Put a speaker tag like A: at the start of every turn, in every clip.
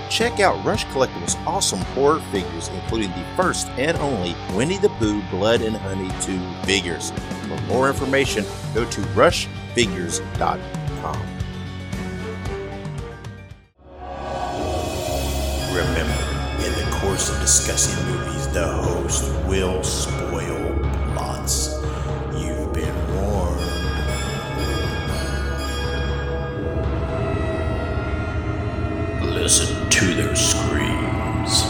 A: Check out Rush Collectibles' awesome horror figures, including the first and only Winnie the Pooh Blood and Honey 2 figures. For more information, go to rushfigures.com. Remember, in the course of discussing movies, the host will spoil plots. You've been warned. Listen to their screams.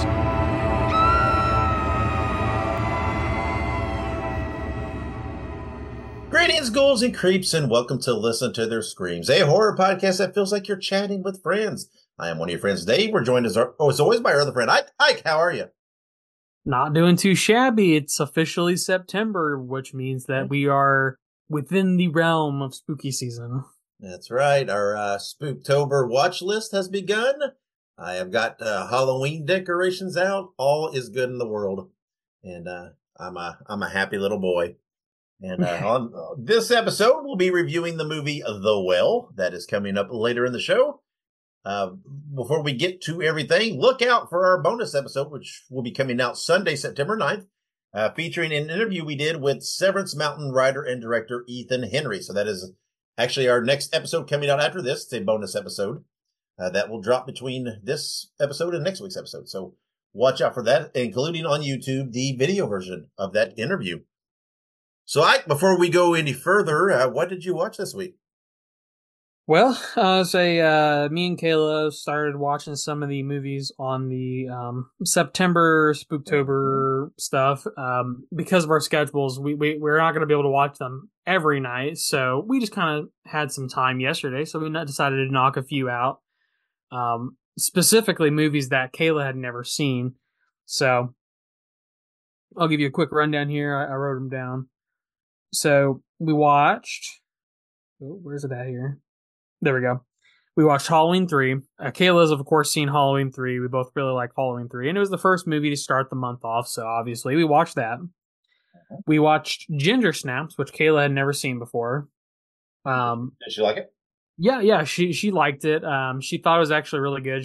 A: Greetings, ghouls and creeps, and welcome to Listen to Their Screams, a horror podcast that feels like you're chatting with friends. I am one of your friends, Dave. We're joined as always by our other friend, Ike. How are you?
B: Not doing too shabby. It's officially September, which means that we are within the realm of spooky season.
A: That's right. Our Spooktober watch list has begun. I have got Halloween decorations out. All is good in the world, and I'm a happy little boy. And on this episode, we'll be reviewing the movie The Well. That is coming up later in the show. Before we get to everything, look out for our bonus episode, which will be coming out Sunday, September 9th, featuring an interview we did with Severance Mountain writer and director Ethan Henry. So that is actually our next episode coming out after this. It's a bonus episode that will drop between this episode and next week's episode. So watch out for that, including on YouTube, the video version of that interview. So, Ike, before we go any further, what did you watch this week?
B: Well, me and Kayla started watching some of the movies on the September Spooktober stuff. Because of our schedules, we're not going to be able to watch them every night. So we just kind of had some time yesterday. So we decided to knock a few out. Specifically movies that Kayla had never seen. So I'll give you a quick rundown here. I wrote them down. So we watched... Oh, where's it at here? There we go. We watched Halloween 3. Kayla's, of course, seen Halloween 3. We both really like Halloween 3. And it was the first movie to start the month off, so obviously we watched that. We watched Ginger Snaps, which Kayla had never seen before.
A: Did she like it?
B: Yeah, she liked it. She thought it was actually really good.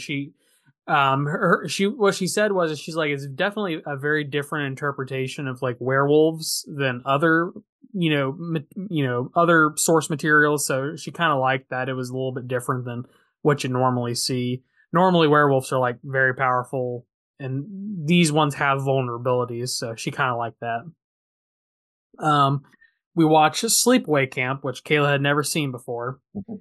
B: What she said was, she's like, it's definitely a very different interpretation of like werewolves than other other source materials. So she kind of liked that it was a little bit different than what you normally see. Normally werewolves are like very powerful, and these ones have vulnerabilities. So she kind of liked that. We watched Sleepaway Camp, which Kayla had never seen before.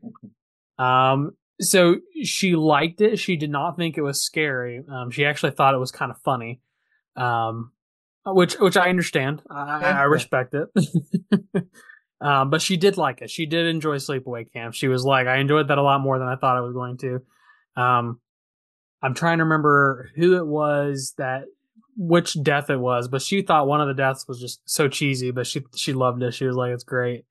B: So she liked it. She did not think it was scary. She actually thought it was kind of funny. Which I understand. I respect it. But she did like it. She did enjoy Sleepaway Camp. She was like, I enjoyed that a lot more than I thought I was going to. I'm trying to remember who it was which death it was, but she thought one of the deaths was just so cheesy, but she loved it. She was like, it's great.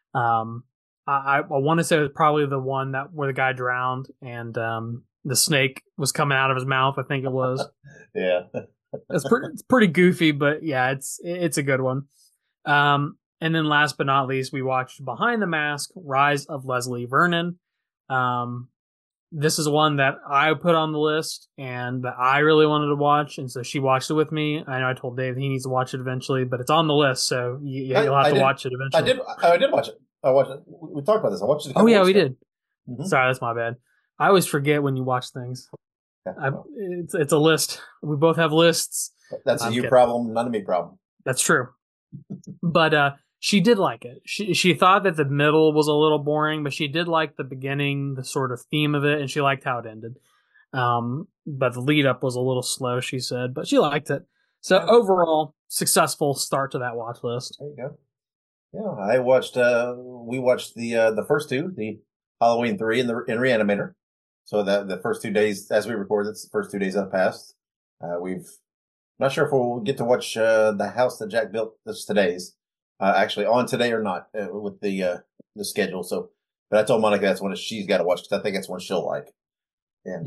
B: I want to say it was probably the one where the guy drowned and the snake was coming out of his mouth. I think it was.
A: Yeah.
B: It's pretty goofy, but yeah, it's a good one. And then last but not least, we watched Behind the Mask: Rise of Leslie Vernon. This is one that I put on the list and that I really wanted to watch, and so she watched it with me. I know I told Dave he needs to watch it eventually, but it's on the list, so you'll have to watch it eventually.
A: I did watch it. I watched it. We talked about this. I watched it.
B: Oh yeah, we did.
A: Mm-hmm.
B: Sorry, that's my bad. I always forget when you watch things. It's a list. We both have lists.
A: That's a you problem, not a me problem.
B: That's true. But she did like it. She thought that the middle was a little boring, but she did like the beginning, the sort of theme of it, and she liked how it ended. But the lead up was a little slow, she said, but she liked it. So overall, successful start to that watch list.
A: There you go. Yeah, we watched the first two, the Halloween 3 and Reanimator. So the first 2 days, as we record, it's the first 2 days have passed. Not sure if we'll get to watch the house that Jack built. This today's actually on today or not with the schedule. So, but I told Monica that's one she's got to watch because I think that's one she'll like. And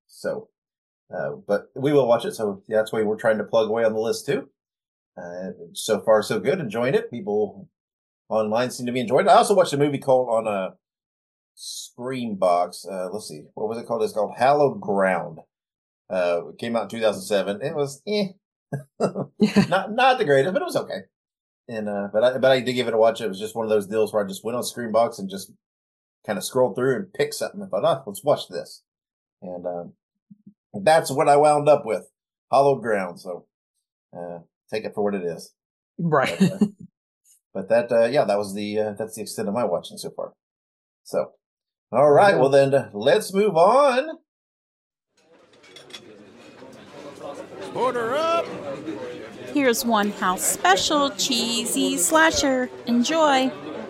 A: but we will watch it. So yeah, that's why we're trying to plug away on the list too. So far, so good. Enjoying it. People online seem to be enjoying it. I also watched a movie called on a Screambox. Let's see, what was it called? It's called Hallowed Ground. It came out in 2007. It was not the greatest, but it was okay. And but I did give it a watch. It was just one of those deals where I just went on Screenbox and just kind of scrolled through and picked something. I thought, let's watch this. And that's what I wound up with, Hallowed Ground. So take it for what it is.
B: Right.
A: But that that was that's the extent of my watching so far. So, all right. Well, then let's move on.
C: Order up.
D: Here's one house special cheesy slasher. Enjoy.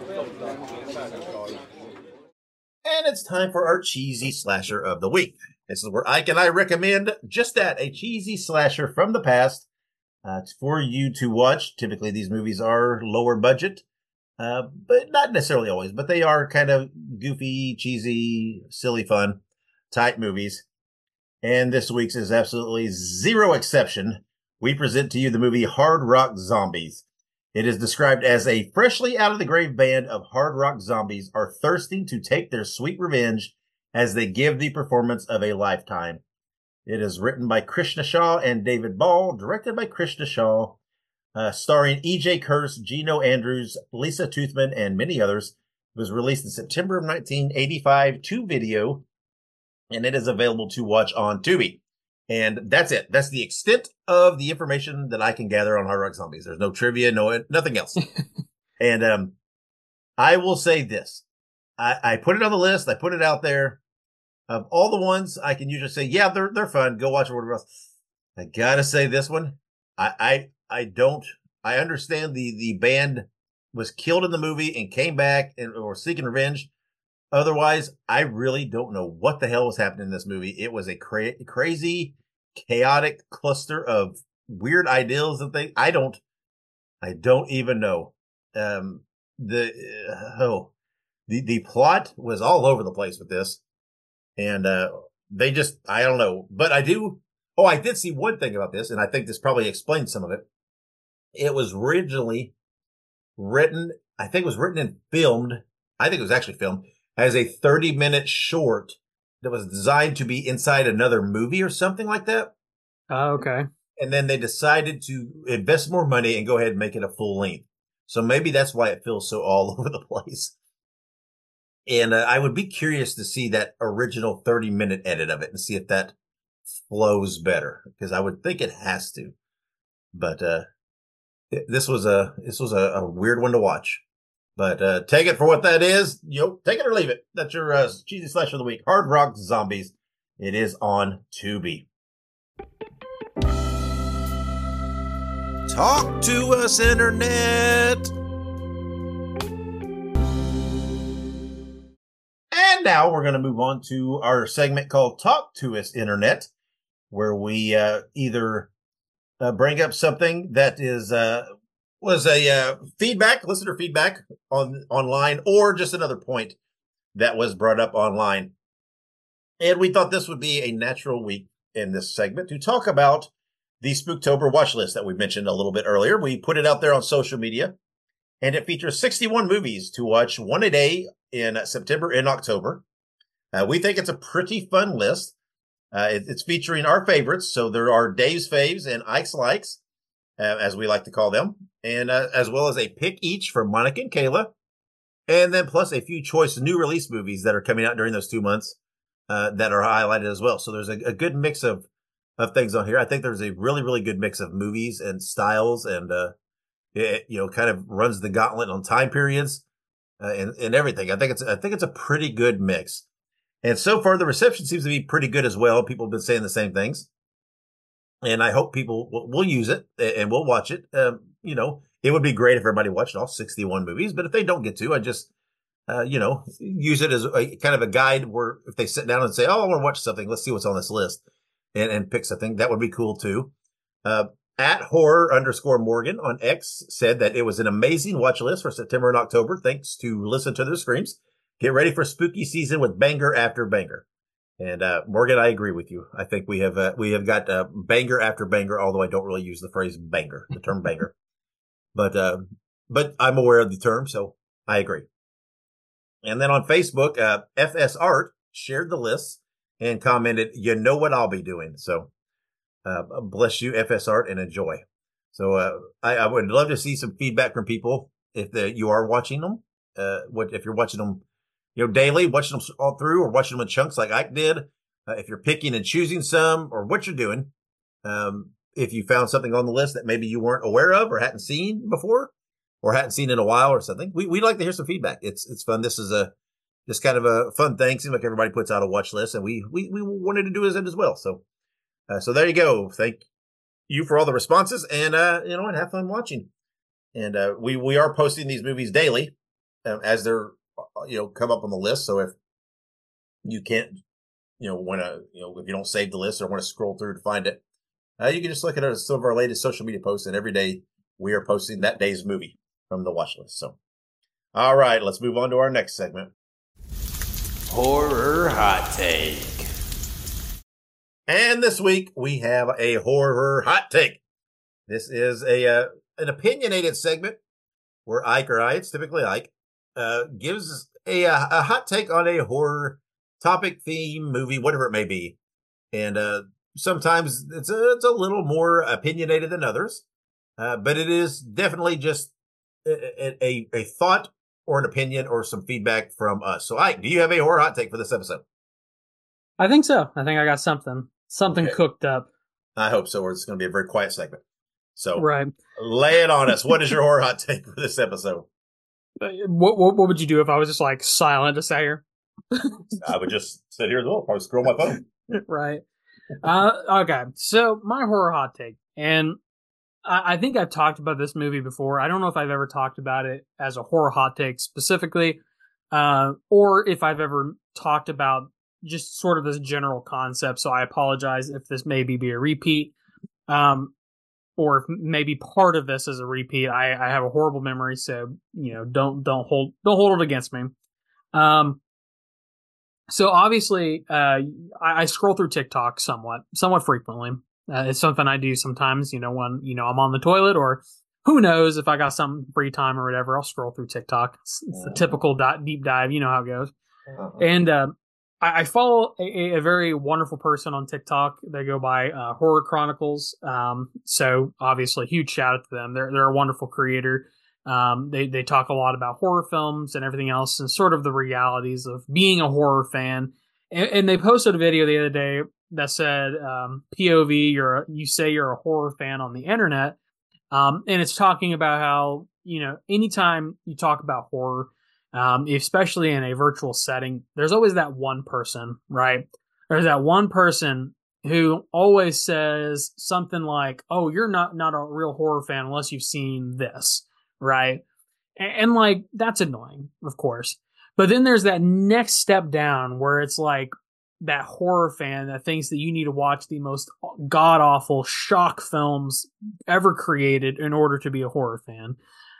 A: And it's time for our cheesy slasher of the week. This is where Ike and I recommend just that, a cheesy slasher from the past for you to watch. Typically, these movies are lower budget, but not necessarily always, but they are kind of goofy, cheesy, silly fun type movies. And this week's is absolutely zero exception. We present to you the movie Hard Rock Zombies. It is described as a freshly out of the grave band of hard rock zombies are thirsting to take their sweet revenge as they give the performance of a lifetime. It is written by Krishna Shaw and David Ball, directed by Krishna Shaw, starring E.J. Kurtz, Gino Andrews, Lisa Toothman, and many others. It was released in September of 1985 to video, and it is available to watch on Tubi. And that's it. That's the extent of the information that I can gather on Hard Rock Zombies. There's no trivia, nothing else. And I will say this. I put it on the list. I put it out there. Of all the ones, I can usually say, yeah, they're fun. Go watch whatever else. I gotta say this one. I understand the band was killed in the movie and came back and or seeking revenge. Otherwise, I really don't know what the hell was happening in this movie. It was a crazy, chaotic cluster of weird ideals and things. I don't even know. The plot was all over the place with this, and they just, I don't know. But I did see one thing about this, and I think this probably explains some of it. It was originally written, I think it was written and filmed. I think it was actually filmed as a 30-minute short that was designed to be inside another movie or something like that.
B: Oh, okay.
A: And then they decided to invest more money and go ahead and make it a full length. So maybe that's why it feels so all over the place. And I would be curious to see that original 30-minute edit of it and see if that flows better, because I would think it has to. But this was a weird one to watch. But take it for what that is. Take it or leave it. That's your cheesy slasher of the week. Hard Rock Zombies. It is on Tubi.
C: Talk to us, Internet.
A: And now we're going to move on to our segment called Talk to Us, Internet, where we either bring up something that was a listener feedback online, or just another point that was brought up online. And we thought this would be a natural week in this segment to talk about the Spooktober watch list that we mentioned a little bit earlier. We put it out there on social media, and it features 61 movies to watch, one a day in September and October. We think it's a pretty fun list. It's featuring our favorites. So there are Dave's faves and Ike's likes, as we like to call them, and as well as a pick each from Monica and Kayla, and then plus a few choice new release movies that are coming out during those 2 months that are highlighted as well. So there's a good mix of things on here. I think there's a really, really good mix of movies and styles, and it kind of runs the gauntlet on time periods and everything. I think it's a pretty good mix. And so far, the reception seems to be pretty good as well. People have been saying the same things. And I hope people will use it and will watch it. It would be great if everybody watched all 61 movies. But if they don't get to, I just, use it as a kind of a guide where if they sit down and say, oh, I want to watch something, let's see what's on this list and pick something. That would be cool, too. At horror_Morgan on X said that it was an amazing watch list for September and October. Thanks to Listen to Their Screams. Get ready for spooky season with banger after banger. And Morgan, I agree with you. I think we have got banger after banger, although I don't really use the phrase banger, the term banger. But I'm aware of the term, so I agree. And then on Facebook, FS Art shared the list and commented, "You know what I'll be doing." So bless you, FS Art, and enjoy. So I would love to see some feedback from people if you are watching them. If you're watching them, daily, watching them all through, or watching them in chunks like Ike did. If you're picking and choosing some, or what you're doing. If you found something on the list that maybe you weren't aware of or hadn't seen before, or hadn't seen in a while or something, we'd like to hear some feedback. It's fun. This is just kind of a fun thing. Seems like everybody puts out a watch list, and we wanted to do it as well. So there you go. Thank you for all the responses, and and have fun watching. And we are posting these movies daily as they're come up on the list. So if you can't want to if you don't save the list or want to scroll through to find it, you can just look at some of our latest social media posts, and every day we are posting that day's movie from the watch list. So, all right, let's move on to our next segment.
C: Horror Hot Take.
A: And this week we have a horror hot take. This is an opinionated segment where Ike, or I, it's typically Ike, gives a hot take on a horror topic, theme, movie, whatever it may be. And sometimes it's a little more opinionated than others, but it is definitely just a thought or an opinion or some feedback from us. So, Ike, do you have a horror hot take for this episode?
B: I think so. I think I got something okay. Cooked up.
A: I hope so, or it's going to be a very quiet segment. So,
B: right,
A: lay it on us. What is your horror hot take for this episode?
B: What would you do if I was just like silent to say here?
A: I would just sit here as well. Probably scroll my phone.
B: Right. Okay. So my horror hot take, and I think I've talked about this movie before. I don't know if I've ever talked about it as a horror hot take specifically, or if I've ever talked about just sort of this general concept. So I apologize if this maybe be a repeat, or if maybe part of this is a repeat. I have a horrible memory, so don't hold it against me. So obviously, I scroll through TikTok somewhat frequently. It's something I do sometimes, when, I'm on the toilet, or who knows, if I got some free time or whatever, I'll scroll through TikTok. It's the typical deep dive, you know how it goes. And I follow a very wonderful person on TikTok. They go by Horror Chronicles. So obviously, huge shout out to them. They're a wonderful creator. They talk a lot about horror films and everything else, and sort of the realities of being a horror fan. And they posted a video the other day that said, POV, you say you're a horror fan on the internet. And it's talking about how, anytime you talk about horror, especially in a virtual setting, there's always that one person, right? There's that one person who always says something like, "Oh, you're not a real horror fan unless you've seen this." Right. And like, that's annoying, of course. But then there's that next step down where it's like that horror fan that thinks that you need to watch the most god awful shock films ever created in order to be a horror fan.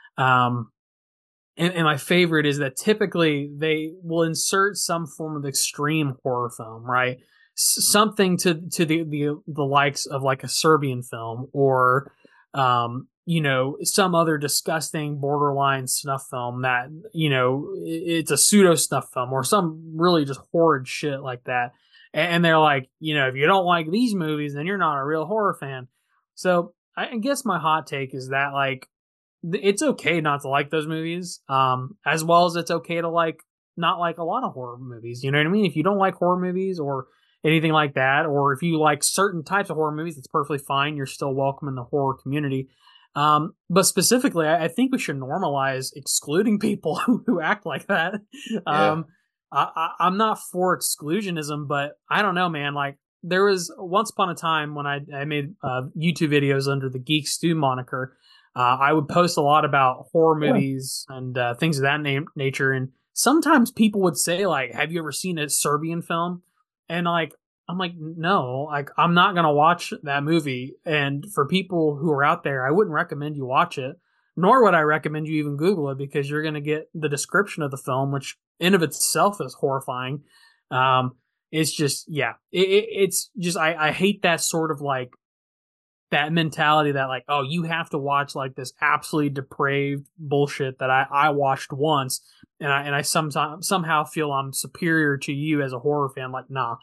B: And my favorite is that typically they will insert some form of extreme horror film, right? Something to the likes of like a Serbian film, or some other disgusting borderline snuff film that, it's a pseudo snuff film, or some really just horrid shit like that. And they're like, if you don't like these movies, then you're not a real horror fan. So I guess my hot take is that, like, it's okay not to like those movies, as well as it's okay to not like a lot of horror movies. You know what I mean? If you don't like horror movies or anything like that, or if you like certain types of horror movies, it's perfectly fine. You're still welcome in the horror community. But specifically, I think we should normalize excluding people who act like that. Yeah. I'm not for exclusionism, but I don't know, man. Like, there was once upon a time when I made YouTube videos under the Geek Stew moniker. I would post a lot about horror movies and things of that nature. And sometimes people would say, like, "Have you ever seen a Serbian film?" And I'm like, no, I'm not going to watch that movie. And for people who are out there, I wouldn't recommend you watch it, nor would I recommend you even Google it, because you're going to get the description of the film, which in of itself is horrifying. It's just, yeah, it's just, I hate that sort of that mentality that oh, you have to watch this absolutely depraved bullshit that I watched once. And I somehow feel I'm superior to you as a horror fan. Nah.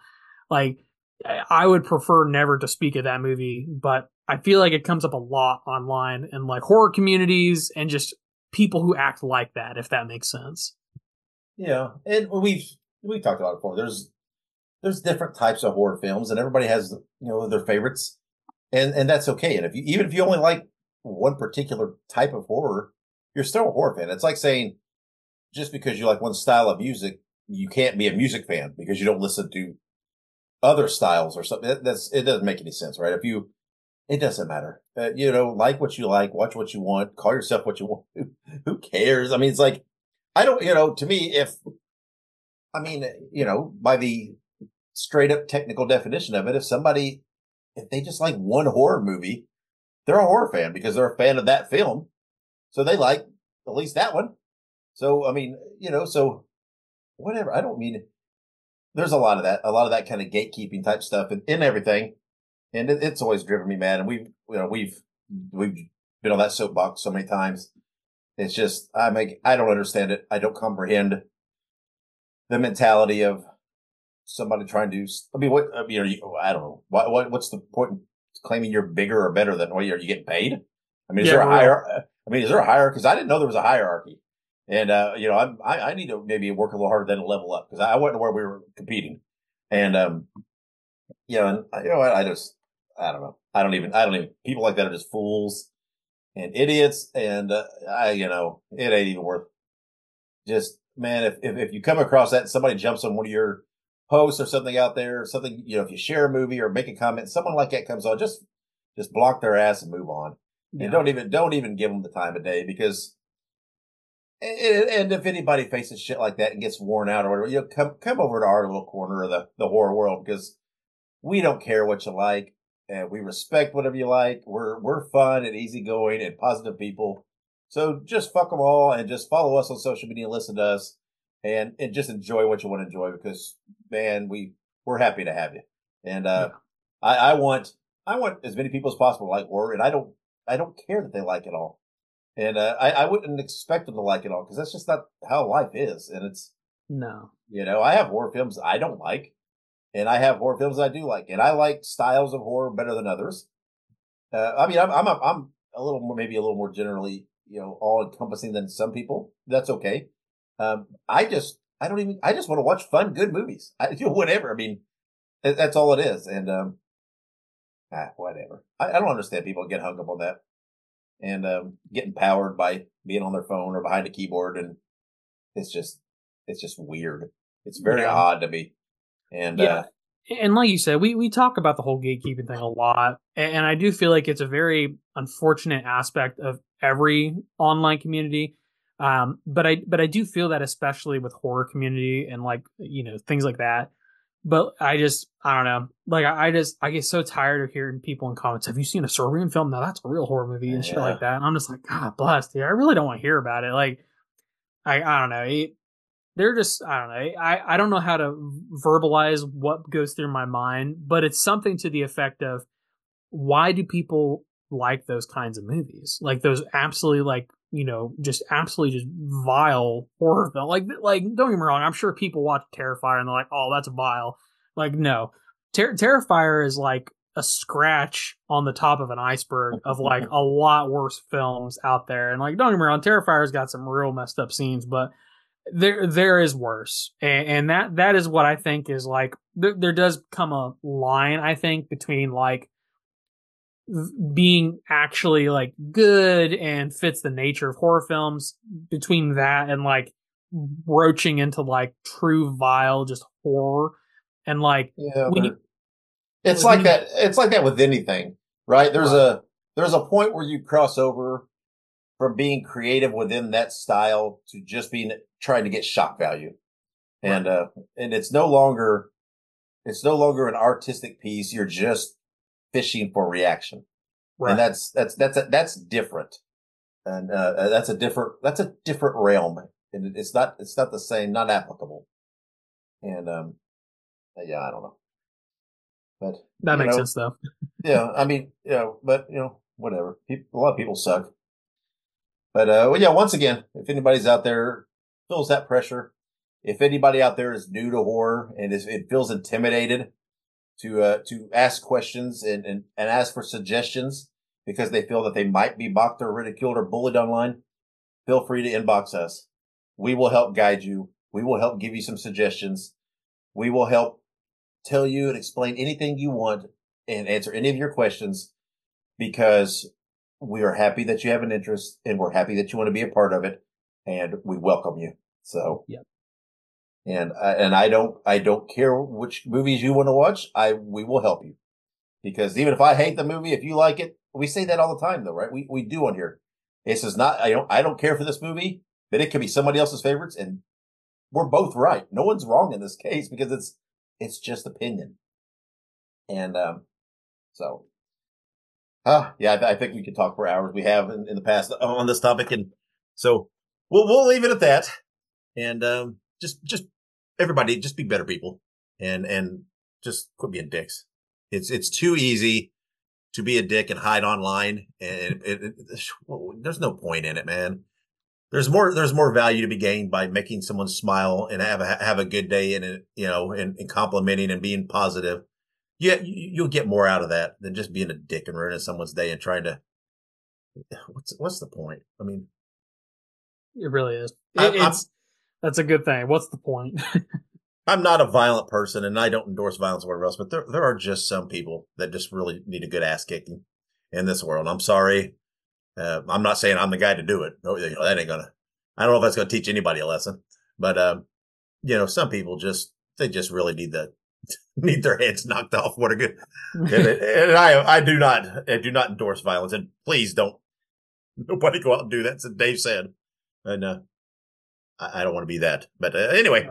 B: Like, I would prefer never to speak of that movie, but I feel like it comes up a lot online and like horror communities and just people who act like that, if that makes sense.
A: Yeah, and we've talked about it before. There's different types of horror films, and everybody has their favorites, and that's okay. And even if you only like one particular type of horror, you're still a horror fan. It's like saying just because you like one style of music, you can't be a music fan because you don't listen to other styles or something. It doesn't make any sense, right? It doesn't matter. Like what you like, watch what you want, call yourself what you want. Who cares? I mean, it's like I don't. To me, by the straight up technical definition of it, if they just like one horror movie, they're a horror fan because they're a fan of that film. So they like at least that one. So, I mean, so whatever. I don't mean, there's a lot of that kind of gatekeeping type stuff in everything. And it's always driven me mad. And we've been on that soapbox so many times. It's just, I don't understand it. I don't comprehend the mentality of somebody trying to, I don't know. What's the point in claiming you're bigger or better than, are you getting paid? I mean, is there a hierarchy? Is there a hierarchy? Because I didn't know there was a hierarchy. And, I need to maybe work a little harder than level up because I wasn't where we were competing. And, I don't know. I don't even, people like that are just fools and idiots. And, it ain't even worth just, man, if you come across that and somebody jumps on one of your posts or something out there, or something, if you share a movie or make a comment, someone like that comes on, just block their ass and move on. Yeah. And don't even give them the time of day because, and if anybody faces shit like that and gets worn out or whatever, come over to our little corner of the horror world because we don't care what you like and we respect whatever you like. We're fun and easygoing and positive people. So just fuck them all and just follow us on social media and listen to us and just enjoy what you want to enjoy because, man, we're happy to have you. And, I want as many people as possible to like horror and I don't care that they like it all. And, I wouldn't expect them to like it all because that's just not how life is. And it's,
B: no,
A: I have horror films I don't like and I have horror films I do like and I like styles of horror better than others. I'm a little more, maybe a little more generally, all encompassing than some people. That's okay. I just want to watch fun, good movies. Whatever. I mean, that's all it is. And, whatever. I don't understand people get hung up on that and, getting powered by being on their phone or behind a keyboard. And it's just weird. It's very odd to me. And,
B: and like you said, we talk about the whole gatekeeping thing a lot. And I do feel like it's a very unfortunate aspect of every online community. But I do feel that especially with horror community and like, things like that. But I don't know. Like I get so tired of hearing people in comments. Have you seen a Serbian film? No, that's a real horror movie and shit like that. And I'm just like, God bless, dude. I really don't want to hear about it. Like, I don't know. They're just, I don't know. I don't know how to verbalize what goes through my mind, but it's something to the effect of why do people like those kinds of movies? Like those absolutely like, just absolutely just vile horror film. Like don't get me wrong. I'm sure people watch Terrifier and they're like, oh, that's vile. Like, no, Terrifier is like a scratch on the top of an iceberg of like a lot worse films out there. And like, don't get me wrong, Terrifier's got some real messed up scenes, but there is worse. And that is what I think is like, there does come a line, I think, between like being actually like good and fits the nature of horror films between that and like broaching into like true vile just horror and like
A: it's like that with anything, right? There's a point where you cross over from being creative within that style to just trying to get shock value. And and it's no longer an artistic piece. You're just fishing for reaction. Right. And that's different. And, that's a different realm. And it's not the same, not applicable. And, I don't know. But
B: that makes sense though.
A: Yeah. I mean, but whatever. A lot of people suck. But, once again, if anybody's out there feels that pressure, if anybody out there is new to horror and it feels intimidated, to ask questions and ask for suggestions because they feel that they might be mocked or ridiculed or bullied online, feel free to inbox us. We will help guide you. We will help give you some suggestions. We will help tell you and explain anything you want and answer any of your questions because we are happy that you have an interest and we're happy that you want to be a part of it and we welcome you. So,
B: yep.
A: And I don't care which movies you want to watch. We will help you because even if I hate the movie, if you like it, we say that all the time though, right? We do on here. This is not, I don't care for this movie, but it could be somebody else's favorites and we're both right. No one's wrong in this case because it's just opinion. And, I think we could talk for hours. We have in the past on this topic. And so we'll leave it at that. And, just everybody, just be better people and just quit being dicks. It's too easy to be a dick and hide online. And there's no point in it, man. There's more value to be gained by making someone smile and have a good day and, and complimenting and being positive. Yeah, you'll get more out of that than just being a dick and ruining someone's day and trying to, what's the point? I mean,
B: it really is. That's a good thing. What's the point?
A: I'm not a violent person and I don't endorse violence or whatever else, but there are just some people that just really need a good ass kicking in this world. I'm sorry. I'm not saying I'm the guy to do it. No, that ain't I don't know if that's going to teach anybody a lesson, but, some people they just really need their heads knocked off. What a good, and I do not endorse violence and please nobody go out and do that. So Dave said, and, I don't want to be that, but anyway.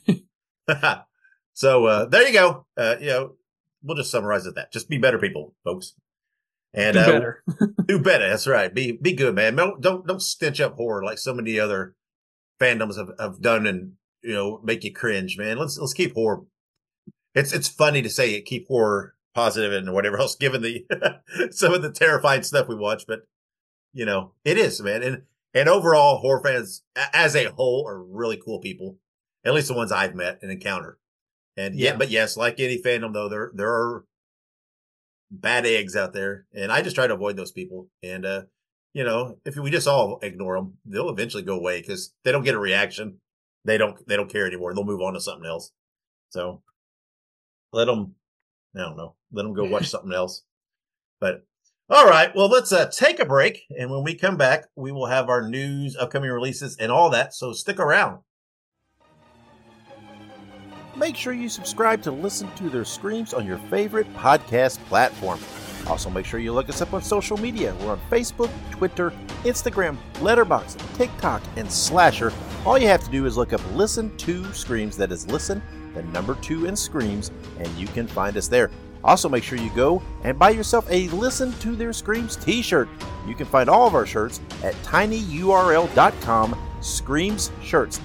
A: So there you go. We'll just summarize it that. Just be better people, folks. And
B: do better.
A: Do better. That's right. Be good, man. Don't stench up horror like so many other fandoms have done and make you cringe, man. Let's keep horror. It's funny to say it, keep horror positive and whatever else, given the some of the terrifying stuff we watch, but it is, man. And overall, horror fans as a whole are really cool people. At least the ones I've met and encountered. And but yes, like any fandom though, there are bad eggs out there. And I just try to avoid those people. And, if we just all ignore them, they'll eventually go away because they don't get a reaction. They don't care anymore. They'll move on to something else. So let them go watch something else. But all right. Well, let's take a break. And when we come back, we will have our news, upcoming releases and all that. So stick around. Make sure you subscribe to Listen to Their Screams on your favorite podcast platform. Also, make sure you look us up on social media. We're on Facebook, Twitter, Instagram, Letterboxd, TikTok, and Slasher. All you have to do is look up Listen to Screams. That is Listen, the number 2 in Screams, and you can find us there. Also, make sure you go and buy yourself a Listen to Their Screams t-shirt. You can find all of our shirts at tinyurl.com/Screams Shirts.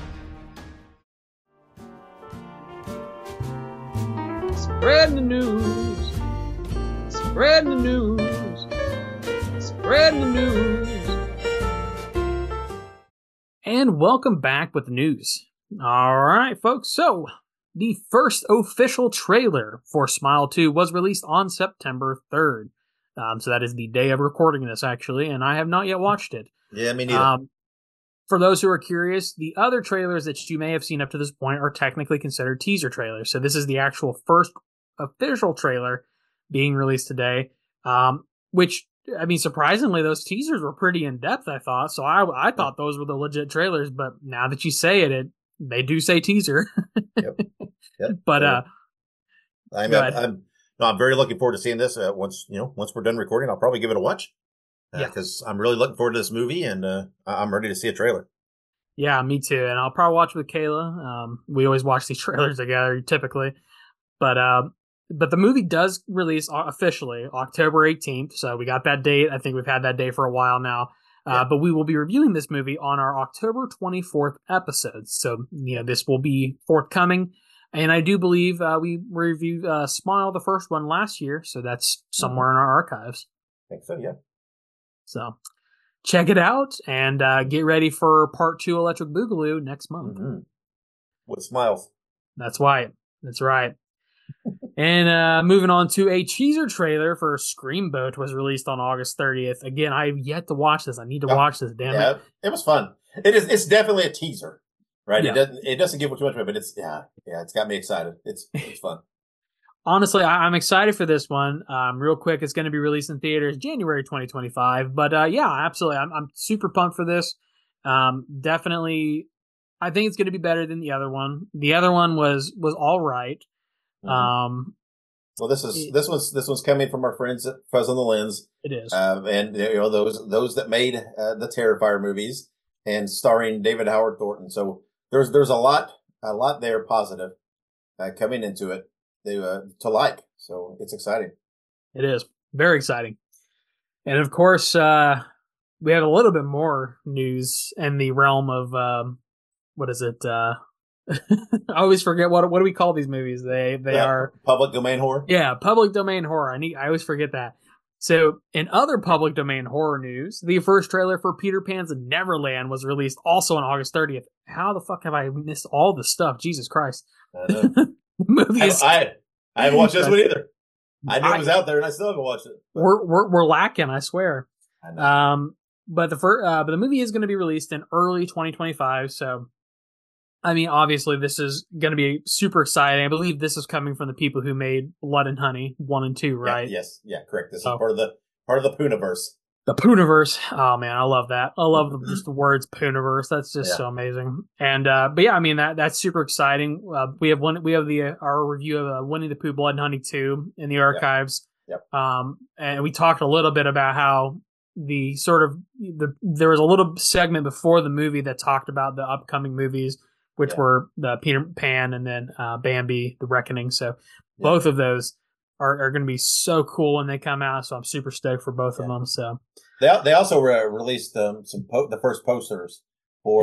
B: Spread the news. Spread the news. Spread the news. And welcome back with the news. All right, folks. So, the first official trailer for Smile 2 was released on September 3rd. So that is the day of recording this, actually, and I have not yet watched it.
A: Yeah, me neither.
B: For those who are curious, the other trailers that you may have seen up to this point are technically considered teaser trailers. So this is the actual first official trailer being released today, which, I mean, surprisingly, those teasers were pretty in-depth, I thought. So I thought those were the legit trailers, but now that you say it they do say teaser.
A: Yep.
B: But
A: I'm very looking forward to seeing this. Once we're done recording, I'll probably give it a watch. Because I'm really looking forward to this movie, and I'm ready to see a trailer.
B: Yeah, me too. And I'll probably watch with Kayla. We always watch these trailers together, typically. But the movie does release officially October 18th. So we got that date. I think we've had that day for a while now. But we will be reviewing this movie on our October 24th episode. So, this will be forthcoming. And I do believe we reviewed Smile, the first one, last year. So that's somewhere in our archives.
A: I think so, yeah.
B: So check it out and get ready for part 2 Electric Boogaloo next month.
A: Mm-hmm. With Smiles.
B: That's right. And moving on to a teaser trailer for Screamboat was released on August 30th. Again, I've yet to watch this. I need to watch this, damn it.
A: It was fun. It's definitely a teaser, right?
B: Yeah.
A: It doesn't give too much away, but it's got me excited. It's fun.
B: Honestly, I'm excited for this one. Real quick, it's going to be released in theaters January 2025. But absolutely, I'm super pumped for this. Definitely, I think it's going to be better than the other one. The other one was all right.
A: Mm-hmm. Well, this one's coming from our friends at Fuzz on the Lens.
B: It is,
A: and those that made the Terrifier movies and starring David Howard Thornton. So there's a lot there positive coming into it to like. So it's exciting.
B: It is very exciting, and of course, we have a little bit more news in the realm of what is it? I always forget what do we call these movies? They are
A: public domain horror.
B: Yeah, public domain horror. I always forget that. So, in other public domain horror news, the first trailer for Peter Pan's Neverland was released also on August 30th. How the fuck have I missed all this stuff? Jesus Christ!
A: I know. I haven't watched this one either. I knew it was out there, and I still haven't watched it. But
B: we're lacking, I swear.
A: I know.
B: But the movie is going to be released in early 2025. So, I mean, obviously, this is going to be super exciting. I believe this is coming from the people who made Blood and Honey 1 and 2, right?
A: Yes, correct. This is part of the Poonaverse.
B: The Poonaverse. Oh man, I love that. I love just the words Poonaverse. That's just so amazing. And but yeah, I mean that's super exciting. We have our review of Winnie the Pooh Blood and Honey 2 in the archives.
A: Yep.
B: And we talked a little bit about how there was a little segment before the movie that talked about the upcoming movies, which were the Peter Pan and then Bambi: The Reckoning. So both of those are going to be so cool when they come out. So I'm super stoked for both of them. So
A: they also released the first posters for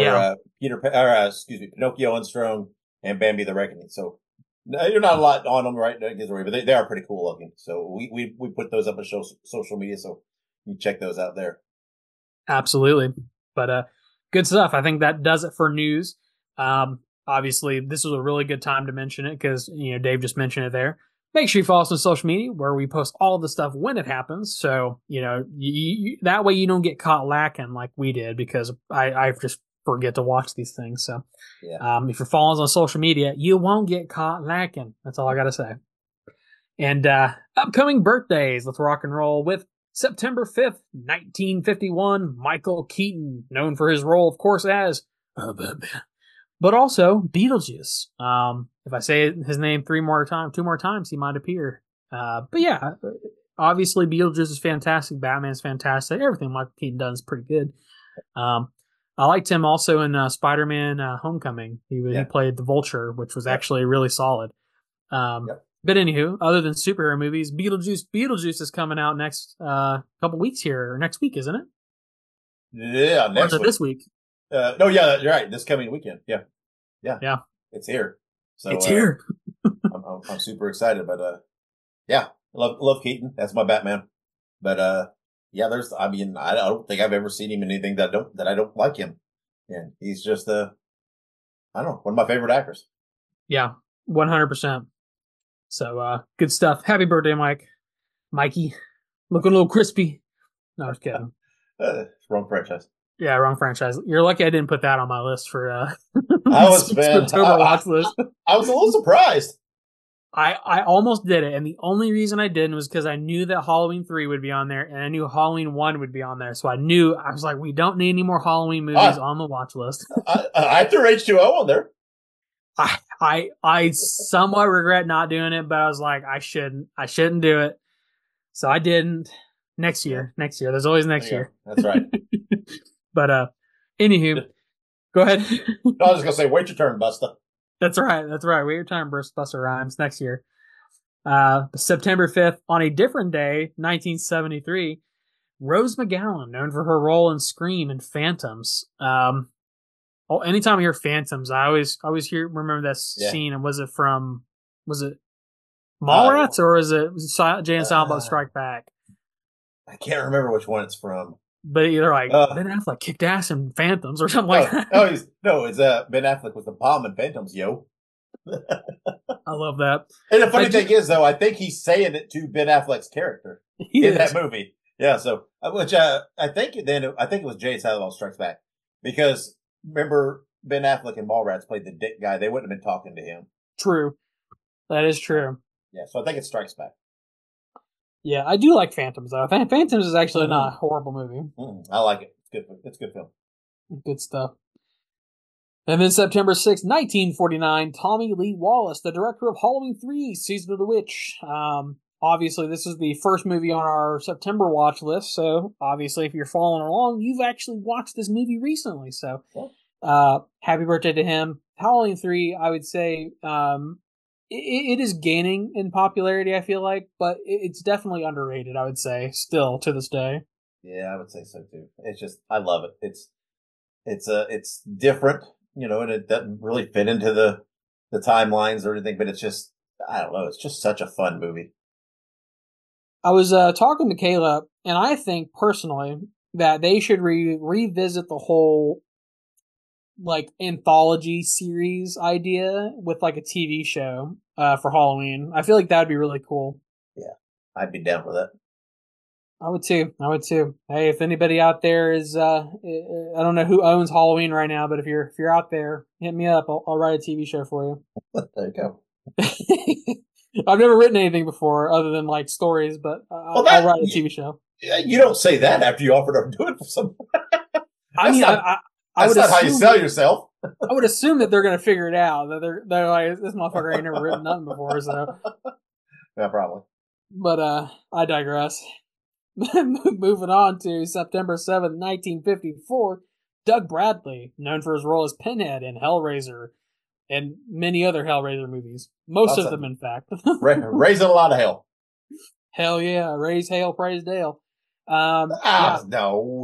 A: Pinocchio Unstrung and Bambi: The Reckoning. So you're not a lot on them right now, but they are pretty cool looking. So we put those up on social media, so you check those out there.
B: Absolutely, but good stuff. I think that does it for news. Obviously, this was a really good time to mention it because Dave just mentioned it there. Make sure you follow us on social media where we post all the stuff when it happens. So, that way you don't get caught lacking like we did because I just forget to watch these things. So, if you're following us on social media, you won't get caught lacking. That's all I got to say. And upcoming birthdays, let's rock and roll with September 5th, 1951, Michael Keaton, known for his role, of course, as Batman. But also Beetlejuice. If I say his name two more times, he might appear. But yeah, obviously Beetlejuice is fantastic. Batman's fantastic. Everything Michael Keaton does is pretty good. I liked him also in Spider-Man Homecoming. He played the Vulture, which was actually really solid. But anywho, other than superhero movies, Beetlejuice is coming out next couple weeks here, or next week, isn't it?
A: Yeah, next week.
B: This week.
A: No, yeah, you're right. This coming weekend. Yeah. It's here. So
B: it's here.
A: I'm super excited, but love Keaton. That's my Batman. But I don't think I've ever seen him in anything that I don't like him. And he's just one of my favorite actors.
B: Yeah, 100%. So good stuff. Happy birthday, Mikey. Looking a little crispy. No, I was kidding.
A: Wrong franchise.
B: Yeah, wrong franchise. You're lucky I didn't put that on my list for
A: I was
B: watch list.
A: I was a little surprised.
B: I almost did it, and the only reason I didn't was because I knew that Halloween 3 would be on there, and I knew Halloween 1 would be on there. So I was like, we don't need any more Halloween movies on the watch list.
A: I threw H2O on there.
B: I somewhat regret not doing it, but I was like, I shouldn't do it. So I didn't. Next year. There's always next year.
A: That's right.
B: But anywho, go ahead.
A: No, I was just gonna say, wait your turn, Busta.
B: That's right. Wait your turn, Busta Rhymes. Next year, September 5th, on a different day, 1973, Rose McGowan, known for her role in Scream and Phantoms. Anytime I hear Phantoms, I always remember that scene. And was it Mallrats or is it Jay and Silent Bob Strike Back?
A: I can't remember which one it's from.
B: But either Ben Affleck kicked ass in Phantoms or something like that.
A: It's Ben Affleck was the bomb in Phantoms, yo.
B: I love that.
A: And the funny thing is, though, I think he's saying it to Ben Affleck's character in that movie. Yeah, so which I think it was Jay Silent Strikes Back, because remember Ben Affleck and Mallrats played the dick guy. They wouldn't have been talking to him.
B: True, that is true.
A: Yeah, so I think it Strikes Back.
B: Yeah, I do like Phantoms though. Phantoms is actually not a horrible movie.
A: I like it. It's good. It's a good film.
B: Good stuff. And then September 6th, 1949, Tommy Lee Wallace, the director of Halloween 3, Season of the Witch. Obviously, this is the first movie on our September watch list, so obviously if you're following along, you've actually watched this movie recently, so happy birthday to him. Halloween 3, I would say, it is gaining in popularity, I feel like, but it's definitely underrated, I would say, still to this day.
A: Yeah, I would say so too. It's just, I love it. It's different, and it doesn't really fit into the timelines or anything, but it's just, I don't know, it's just such a fun movie.
B: I was talking to Caleb, and I think personally that they should revisit the whole like anthology series idea with like a TV show for Halloween. I feel like that would be really cool.
A: Yeah, I'd be down for that.
B: I would too. Hey, if anybody out there is, I don't know who owns Halloween right now, but if you're out there, hit me up. I'll write a TV show for you.
A: There you go.
B: I've never written anything before other than like stories, but I'll write a TV show.
A: You don't say that after you offered to do it for someone.
B: I mean,
A: that's not how you sell yourself.
B: I would assume that they're going to figure it out. That they're like, this motherfucker ain't never written nothing before, so.
A: Yeah, probably.
B: But I digress. Moving on to September 7th, 1954, Doug Bradley, known for his role as Pinhead in Hellraiser and many other Hellraiser movies. Most of them, in fact.
A: Raising a lot of hell.
B: Hell yeah. Raise hail, praise Dale.
A: No.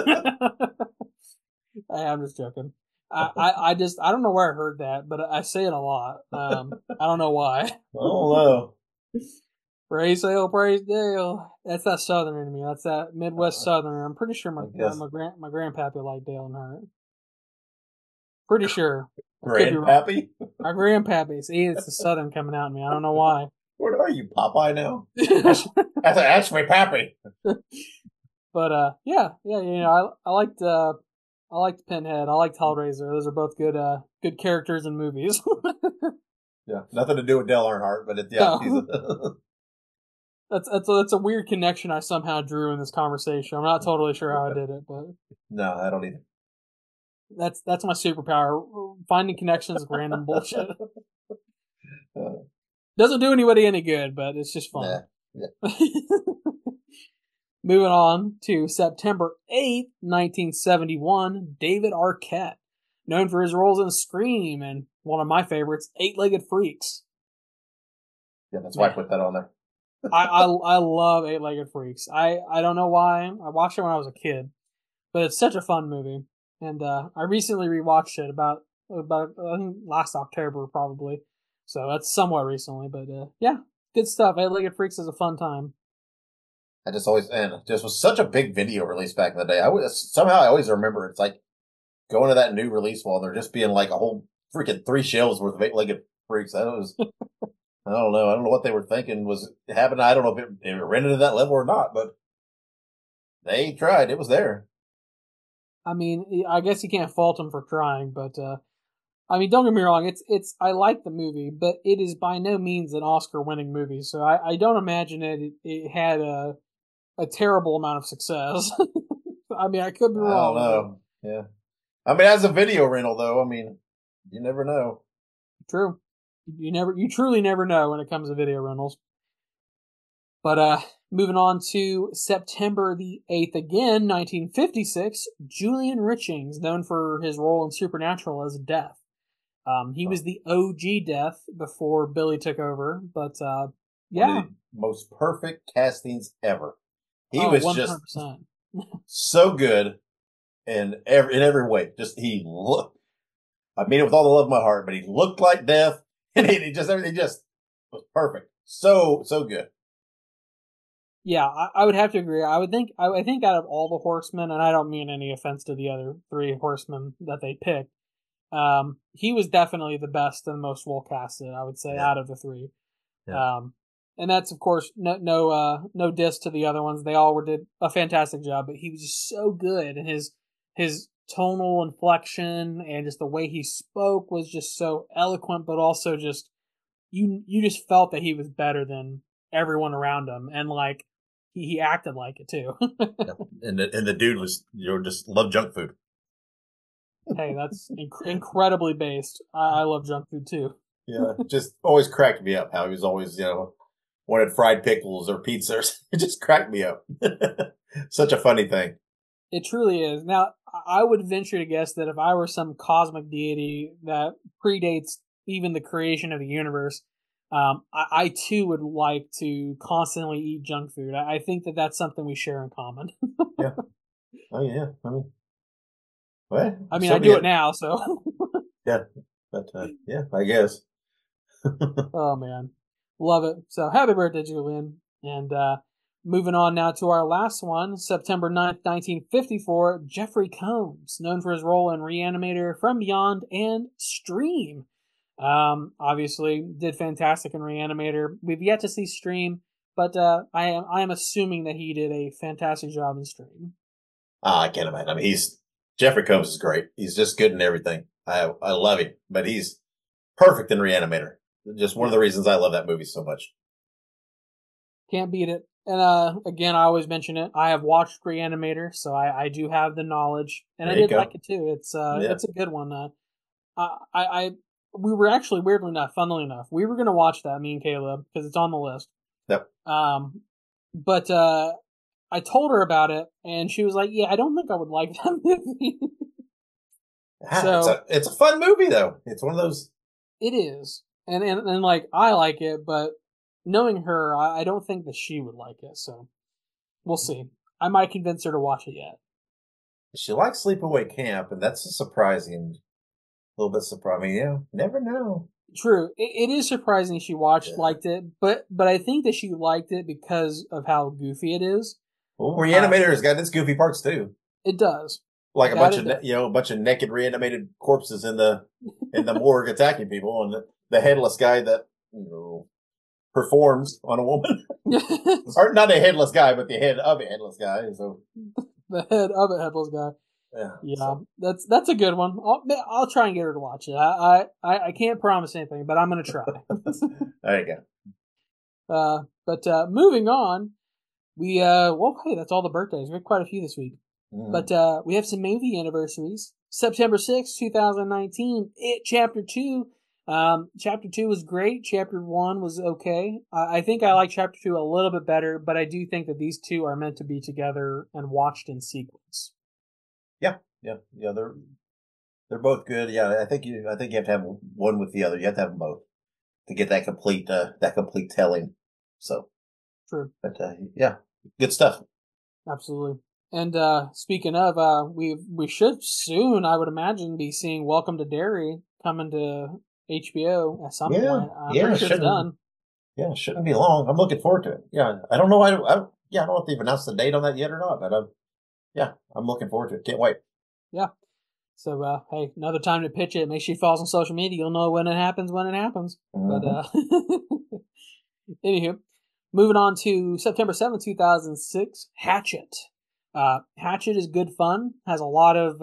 B: I'm just joking. I don't know where I heard that, but I say it a lot. I don't know why.
A: Oh, no.
B: Praise hail, praise Dale. That's that Southern in me. That's that Midwest Southerner. I'm pretty sure my grandpappy liked Dale and Hart. Pretty sure.
A: Grandpappy?
B: My grandpappy. See, it's the Southern coming out in me. I don't know why.
A: What are you, Popeye now? That's my pappy.
B: But yeah. I liked Pinhead. I liked Hellraiser. Those are both good characters in movies.
A: Yeah, nothing to do with Dale Earnhardt, but
B: no. That's a weird connection I somehow drew in this conversation. I'm not totally sure how I did it, but
A: no, I don't either.
B: That's my superpower: finding connections with random bullshit. Doesn't do anybody any good, but it's just fun.
A: Yeah.
B: Moving on to September 8th, 1971, David Arquette, known for his roles in Scream and one of my favorites, Eight-Legged Freaks.
A: Yeah, that's why I put that on there.
B: I love Eight-Legged Freaks. I don't know why. I watched it when I was a kid, but it's such a fun movie. And I recently rewatched it about I think last October probably. So that's somewhat recently, but yeah, good stuff. Eight-Legged Freaks is a fun time.
A: I just was such a big video release back in the day. I always remember it's like going to that new release wall, there just being like a whole freaking 3 shelves worth of Eight-Legged Freaks. I don't know. I don't know what they were thinking was happening. I don't know if it rented to that level or not, but they tried. It was there.
B: I mean, I guess you can't fault them for trying, but I mean, don't get me wrong. I like the movie, but it is by no means an Oscar-winning movie. So I don't imagine it had a terrible amount of success. I mean, I could be wrong.
A: I don't know. Yeah. I mean, as a video rental, though, I mean, you never know.
B: True. You truly never know when it comes to video rentals. But moving on to September the 8th again, 1956, Julian Richings, known for his role in Supernatural as Death. He was the OG Death before Billy took over, but yeah.
A: One of the most perfect castings ever. He was 100%. Just so good in every way. He looked, I mean it with all the love of my heart, but he looked like Death, and everything just was perfect. So good.
B: Yeah, I would have to agree. I think out of all the horsemen, and I don't mean any offense to the other 3 horsemen that they picked, He was definitely the best and most well casted, I would say, out of the three.
A: Yeah.
B: And that's of course no diss to the other ones. They all did a fantastic job, but he was just so good, and his tonal inflection and just the way he spoke was just so eloquent, but also just you just felt that he was better than everyone around him, and like he acted like it too.
A: Yeah. And the dude was just loved junk food.
B: Hey, that's incredibly based. I love junk food too.
A: Yeah, just always cracked me up how he was always wanted fried pickles or pizzas. It just cracked me up. Such a funny thing.
B: It truly is. Now, I would venture to guess that if I were some cosmic deity that predates even the creation of the universe, I too would like to constantly eat junk food. I think that that's something we share in common.
A: Yeah. Oh yeah. I mean, what?
B: I mean, I do it now, so.
A: Yeah. But yeah, I guess.
B: Oh man, love it. So happy birthday, Julian. And moving on now to our last one, September 9th, 1954, Jeffrey Combs, known for his role in Reanimator, From Beyond, and Stream. Obviously did fantastic in Reanimator. We've yet to see Stream, but I am assuming that he did a fantastic job in Stream.
A: I can't imagine. I mean, Jeffrey Combs is great. He's just good in everything. I love him, but he's perfect in Reanimator. Just one of the reasons I love that movie so much.
B: Can't beat it. And again, I always mention it. I have watched Reanimator, so I do have the knowledge, and I did like it too. It's a good one. We were actually, weirdly enough, funnily enough, we were going to watch that, me and Caleb, because it's on the list.
A: Yep.
B: But I told her about it, and she was like, "Yeah, I don't think I would like that movie."
A: So it's a fun movie, though. It's one of those.
B: It is, and like I like it, but knowing her, I don't think that she would like it. So we'll see. I might convince her to watch it yet.
A: She likes Sleepaway Camp, and that's a little bit surprising. Yeah, never know.
B: True, it is surprising she liked it, but I think that she liked it because of how goofy it is.
A: Well, Reanimator has got its goofy parts too.
B: It does.
A: Like a bunch of naked reanimated corpses in the morgue attacking people, and the headless guy that performs on a woman, or not a headless guy, but the head of a headless guy. So
B: the head of a headless guy. Yeah, so. That's a good one. I'll try and get her to watch it. I can't promise anything, but I'm gonna try.
A: There you
B: go. But moving on, hey, that's all the birthdays. We have quite a few this week. But we have some movie anniversaries. September 6th, 2019, It Chapter 2. Chapter 2 was great. Chapter 1 was okay. I think I like Chapter 2 a little bit better, but I do think that these two are meant to be together and watched in sequence.
A: Yeah. They're both good. Yeah, I think you have to have one with the other. You have to have them both to get that complete telling. So
B: true.
A: But yeah, good stuff.
B: Absolutely. And speaking of, we should soon, I would imagine, be seeing Welcome to Derry coming to HBO at some point. I'm pretty sure it's done.
A: Yeah, shouldn't be long. I'm looking forward to it. Yeah, I don't know. I don't know if they've announced the date on that yet or not, but I'm looking forward to it. Can't wait.
B: Yeah. So, hey, another time to pitch it. Make sure you follow us on social media. You'll know when it happens. Mm-hmm. But, anywho, moving on to September 7th, 2006, Hatchet. Hatchet is good fun. Has a lot of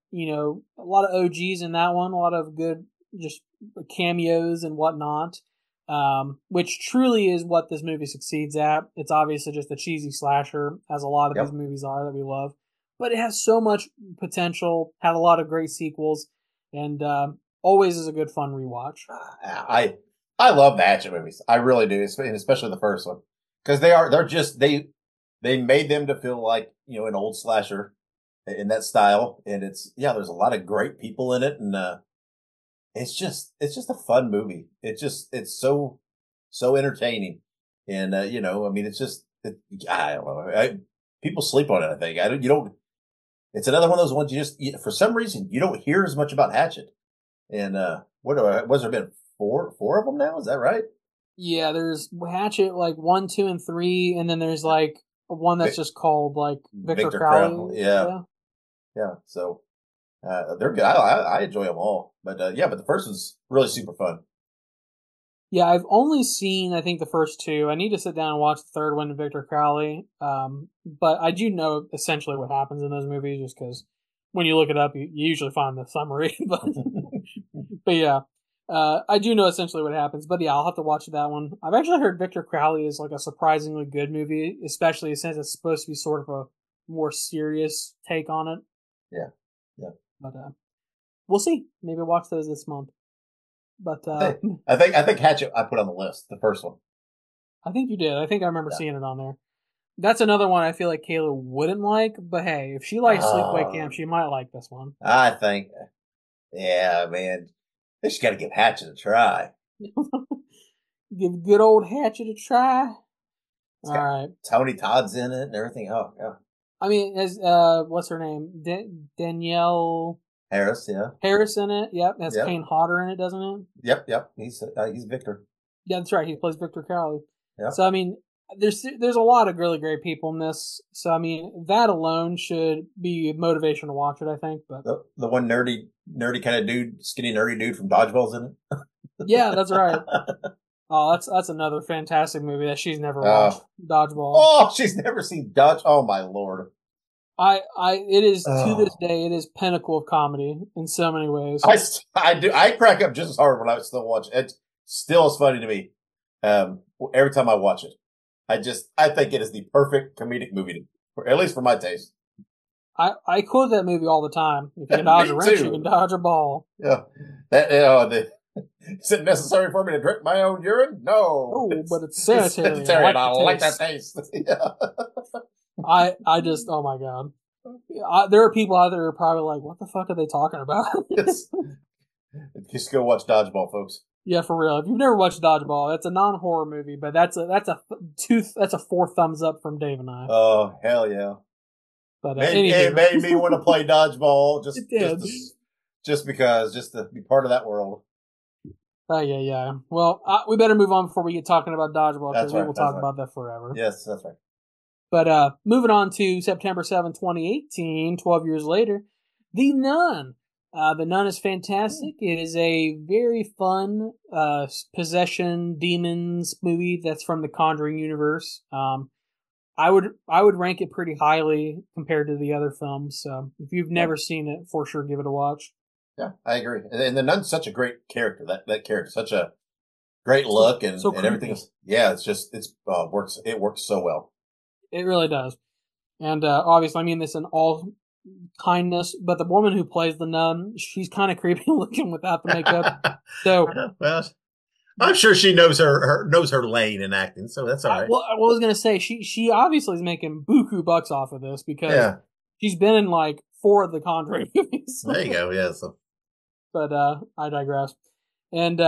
B: OGs in that one. A lot of good just cameos and whatnot. Which truly is what this movie succeeds at. It's obviously just a cheesy slasher, as a lot of these movies are that we love. But it has so much potential, had a lot of great sequels, and always is a good fun rewatch.
A: I love the Hatchet movies. I really do, especially the first one. Because they made them to feel like, an old slasher in that style. And there's a lot of great people in it, and it's just a fun movie. It's so entertaining. And I mean, I don't know. People sleep on it, I think. It's another one of those ones for some reason you don't hear as much about Hatchet. And what's there been four of them now? Is that right?
B: Yeah, there's Hatchet like 1, 2, and 3, and then there's like one that's just called like Victor Crowley.
A: Yeah. So They're good. I enjoy them all. But but the first one's really super fun.
B: Yeah, I've only seen, I think, the first two. I need to sit down and watch the third one, Victor Crowley. But I do know essentially what happens in those movies, just because when you look it up, you usually find the summary. But yeah, I do know essentially what happens. But yeah, I'll have to watch that one. I've actually heard Victor Crowley is like a surprisingly good movie, especially since it's supposed to be sort of a more serious take on it.
A: Yeah, yeah.
B: But we'll see. Maybe watch those this month. But
A: I think Hatchet I put on the list, the first one.
B: I think you did. I think I remember seeing it on there. That's another one I feel like Kayla wouldn't like, but hey, if she likes Sleepaway Camp, she might like this one.
A: I think, yeah, man, they just got to give Hatchet a try.
B: Give good old Hatchet a try. All right.
A: Tony Todd's in it and everything. Oh, yeah.
B: I mean, as what's her name? Danielle
A: Harris, yeah.
B: Harris in it. Yep. Has Kane Hodder in it, doesn't it?
A: Yep. He's Victor.
B: Yeah, that's right. He plays Victor Crowley.
A: Yep.
B: So I mean, there's a lot of really great people in this. So I mean, that alone should be motivation to watch it, I think. But
A: the one nerdy kind of dude, skinny nerdy dude from Dodgeball's in it.
B: Yeah, that's right. Oh, that's another fantastic movie that she's never watched. Dodgeball.
A: Oh, she's never seen Dodge. Oh my lord.
B: It is to this day, it is pinnacle of comedy in so many ways.
A: I crack up just as hard when I still watch it. It's still as funny to me. Every time I watch it, I think it is the perfect comedic movie, at least for my taste.
B: I quote that movie all the time. If you can dodge a wrench, you can dodge a ball.
A: Yeah, is it necessary for me to drink my own urine? No,
B: but it's sanitary.
A: It's sanitary, and I like that taste. Yeah.
B: I just, oh my god. There are people out there who are probably like, what the fuck are they talking about?
A: Just go watch Dodgeball, folks.
B: Yeah, for real. If you've never watched Dodgeball, it's a non-horror movie, but that's a 4 thumbs up from Dave and I.
A: Oh, hell yeah.
B: But
A: it made me want to play Dodgeball just because, just to be part of that world.
B: Yeah. Well, we better move on before we get talking about Dodgeball, because we will talk about that forever.
A: Yes, that's right.
B: But moving on to September 7, 2018, 12 years later, The Nun. The Nun is fantastic. It is a very fun possession demons movie that's from the Conjuring universe. I would rank it pretty highly compared to the other films. So if you've never seen it, for sure give it a watch.
A: Yeah, I agree. And the Nun's such a great character. That character, such a great look and everything. Yeah, it works so well.
B: It really does. And obviously, I mean this in all kindness, but the woman who plays the nun, she's kind of creepy looking without the makeup. So,
A: well, I'm sure she knows her lane in acting, so that's all right.
B: Well, I was gonna say she obviously is making buku bucks off of this because she's been in like 4 of the Conjuring movies.
A: There you go. Yeah. So.
B: But I digress. And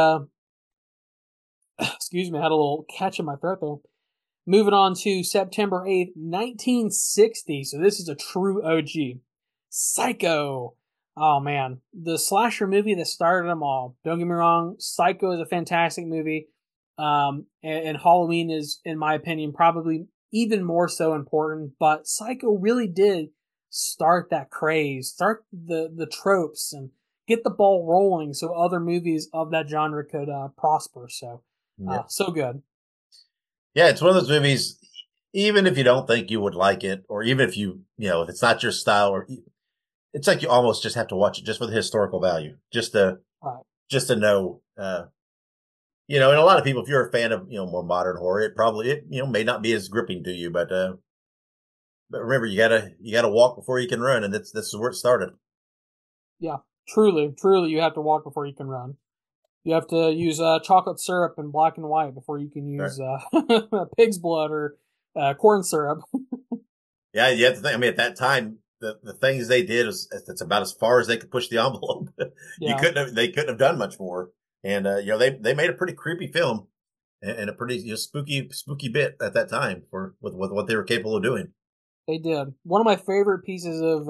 B: excuse me, I had a little catch in my throat there. Moving on to September 8th, 1960. So this is a true OG. Psycho. Oh, man. The slasher movie that started them all. Don't get me wrong. Psycho is a fantastic movie. And Halloween is, in my opinion, probably even more so important. But Psycho really did start that craze. Start the tropes and get the ball rolling so other movies of that genre could prosper. So, so good.
A: Yeah, it's one of those movies, even if you don't think you would like it, or even if if it's not your style, or it's like you almost just have to watch it just for the historical value, just to know, and a lot of people, if you're a fan of, more modern horror, it may not be as gripping to you, but remember, you gotta walk before you can run, and this is where it started. Yeah,
B: truly, you have to walk before you can run. You have to use chocolate syrup in black and white before you can use pig's blood or corn syrup.
A: Yeah, you have to think. I mean, at that time, the things they did it's about as far as they could push the envelope. They couldn't have done much more. And they made a pretty creepy film and a pretty spooky bit at that time with what they were capable of doing.
B: They did. One of my favorite pieces of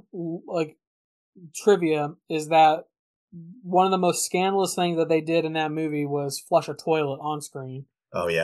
B: trivia is that one of the most scandalous things that they did in that movie was flush a toilet on screen.
A: Oh yeah.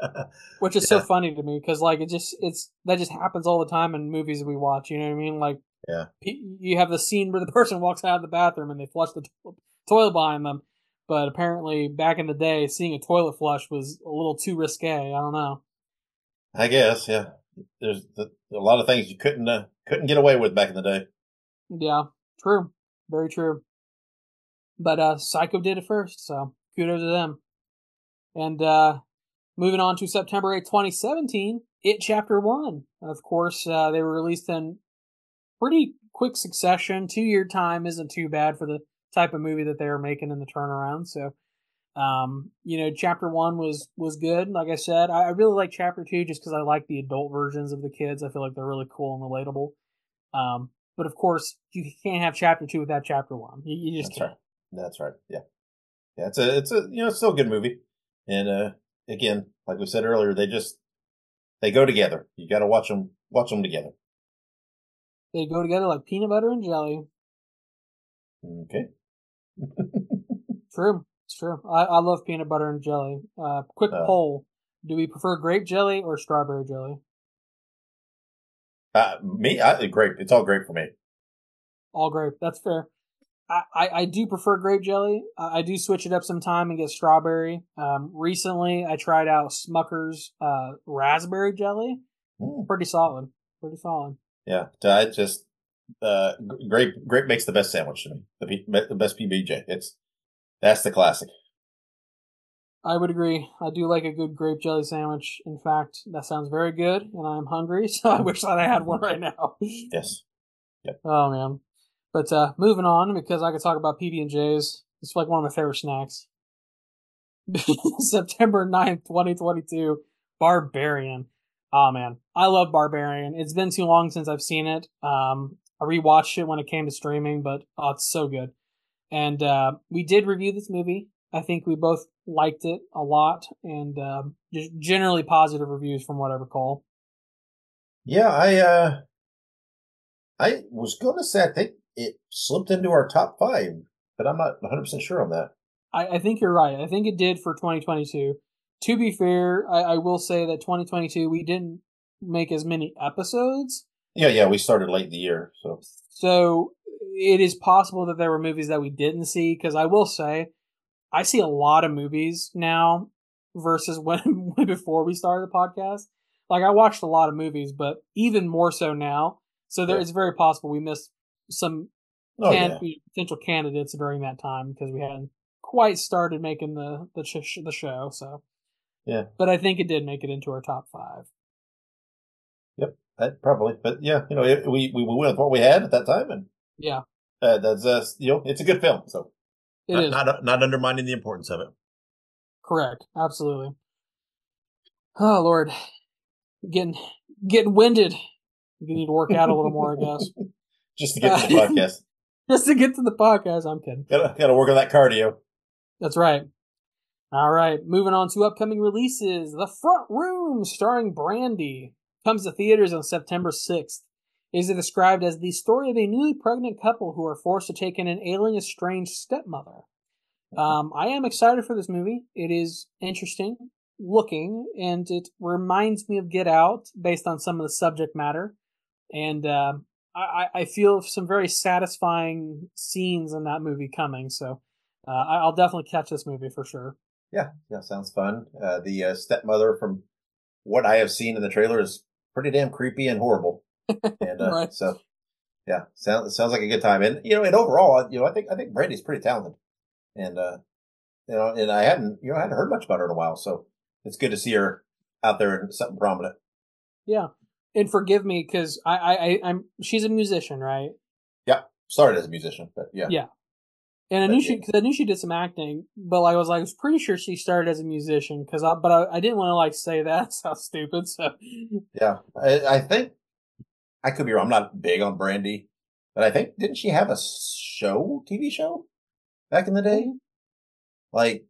B: Which is so funny to me because that just happens all the time in movies we watch. You know what I mean? Like
A: Yeah.
B: You have the scene where the person walks out of the bathroom and they flush the toilet behind them. But apparently, back in the day, seeing a toilet flush was a little too risque. I don't know.
A: I guess, yeah. There's a lot of things you couldn't get away with back in the day.
B: Yeah, true. Very true. But Psycho did it first, so kudos to them. And moving on to September 8th, 2017, It Chapter 1. Of course, they were released in pretty quick succession. 2-year time isn't too bad for the type of movie that they were making in the turnaround. So, Chapter 1 was good. Like I said, I really like Chapter 2 just because I like the adult versions of the kids. I feel like they're really cool and relatable. But of course, you can't have Chapter 2 without Chapter 1. You just can't.
A: Right. That's right. Yeah. Yeah, it's still a good movie. And again, like we said earlier, they go together. You got to watch them together.
B: They go together like peanut butter and jelly.
A: Okay.
B: True. It's true. I love peanut butter and jelly. Quick poll. Do we prefer grape jelly or strawberry jelly?
A: Grape. It's all grape for me.
B: All grape. That's fair. I do prefer grape jelly. I do switch it up sometime and get strawberry. Recently, I tried out Smucker's raspberry jelly. Pretty solid.
A: Yeah. I just grape makes the best sandwich to me. The best PBJ. That's the classic.
B: I would agree. I do like a good grape jelly sandwich. In fact, that sounds very good, and I'm hungry, so I wish that I had one right now.
A: Yes. Yep.
B: Oh man. But moving on, because I could talk about PB&Js. It's like one of my favorite snacks. September 9th, 2022, Barbarian. Oh man, I love Barbarian. It's been too long since I've seen it. I rewatched it when it came to streaming, but it's so good. And we did review this movie. I think we both liked it a lot, and just generally positive reviews from what I recall.
A: Yeah, I was going to say I think it slipped into our top 5, but I'm not 100% sure on that.
B: I think you're right. I think it did for 2022. To be fair, I will say that 2022 we didn't make as many episodes.
A: Yeah, we started late in the year,
B: so it is possible that there were movies that we didn't see, because I will say I see a lot of movies now versus when before we started the podcast. Like, I watched a lot of movies, but even more so now. So it's very possible we missed some potential candidates during that time because we hadn't quite started making the show. So
A: yeah,
B: but I think it did make it into our top 5.
A: Yep, probably. But yeah, we went with what we had at that time, and
B: yeah,
A: that's it's a good film. So
B: it is
A: not undermining the importance of it.
B: Correct, absolutely. Oh Lord, getting winded. You need to work out a little more, I guess.
A: Just to get to the podcast.
B: Just to get to the podcast. I'm kidding.
A: Gotta work on that cardio.
B: That's right. All right, moving on to upcoming releases. The Front Room, starring Brandy, comes to theaters on September 6th. It is described as the story of a newly pregnant couple who are forced to take in an alien estranged stepmother. I am excited for this movie. It is interesting looking, and it reminds me of Get Out based on some of the subject matter. And I feel some very satisfying scenes in that movie coming. So I'll definitely catch this movie for sure.
A: Yeah, sounds fun. The stepmother, from what I have seen in the trailer, is pretty damn creepy and horrible. And
B: right.
A: So, yeah, sounds like a good time. And and overall, I think Brandy's pretty talented. And and I hadn't heard much about her in a while, so it's good to see her out there in something prominent.
B: Yeah, and forgive me because she's a musician, right?
A: Yeah, started as a musician, but yeah.
B: Yeah. And I knew she did some acting, but I was pretty sure she started as a musician but I didn't want to say that. It sounds stupid. So
A: yeah, I think I could be wrong. I'm not big on Brandy, but I think didn't she have a TV show back in the day, like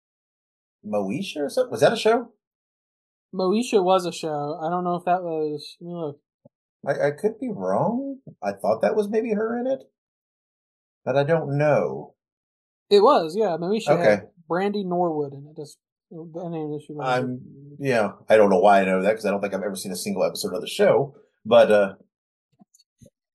A: Moesha or something? Was that a show?
B: Moesha was a show. I don't know if that was. Let me look.
A: I could be wrong. I thought that was maybe her in it, but I don't know.
B: It was, yeah. Moesha had Brandy Norwood in it. That's the name that she was.
A: I don't know why I know that because I don't think I've ever seen a single episode of the show. But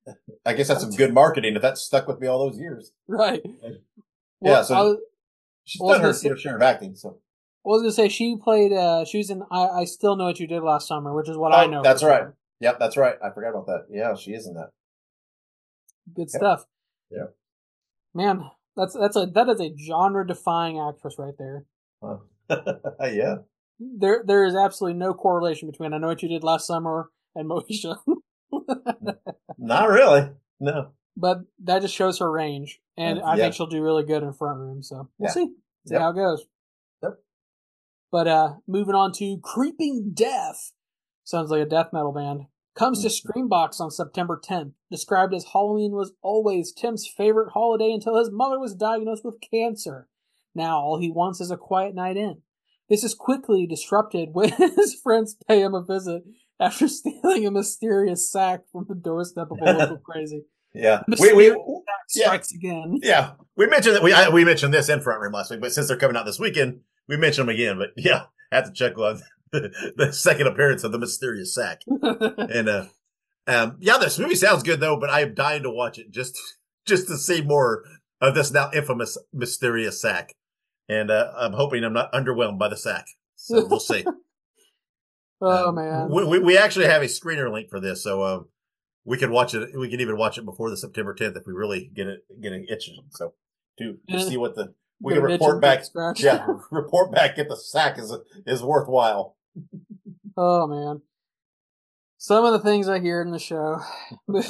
A: I guess that's some good marketing if that's stuck with me all those years.
B: Right.
A: Yeah, so she's done her share of acting. So
B: I was gonna say she played. She was in I Still Know What You Did Last Summer, which is what I know.
A: That's right. Yep, that's right. I forgot about that. Yeah, she is in that.
B: Good stuff.
A: Yeah.
B: Man, that is a genre-defying actress right there.
A: Yeah.
B: There is absolutely no correlation between I Know What You Did Last Summer and Moesha.
A: Not really. No.
B: But that just shows her range, and I think she'll do really good in front room. So we'll see how it goes.
A: Yep.
B: But moving on to Creeping Death. Sounds like a death metal band. Comes to Screambox on September 10th. Described as Halloween was always Tim's favorite holiday until his mother was diagnosed with cancer. Now all he wants is a quiet night in. This is quickly disrupted when his friends pay him a visit after stealing a mysterious sack from the doorstep of a local crazy.
A: Yeah,
B: we strikes again.
A: Yeah, we mentioned that we mentioned this in front room last week, but since they're coming out this weekend, we mentioned them again. But yeah, I have to check on the second appearance of the mysterious sack. And yeah, this movie sounds good though, but I am dying to watch it just to see more of this now infamous mysterious sack. And I'm hoping I'm not underwhelmed by the sack. So we'll see.
B: Oh man,
A: we actually have a screener link for this, so we can watch it. We can even watch it before the September 10th if we really get it itching. So to see what we can report back. Yeah, report back if the sack is worthwhile.
B: Oh man, some of the things I hear in the show, but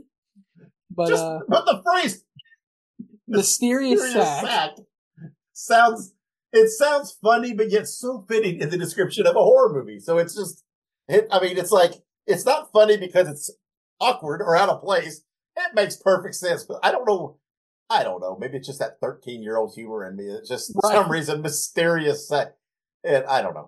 A: the phrase
B: mysterious sack
A: sounds funny, but yet so fitting in the description of a horror movie. So it's just, it's like, it's not funny because it's awkward or out of place. It makes perfect sense, but I don't know. Maybe it's just that 13-year-old humor in me. It's just for some reason mysterious sack. And I don't know.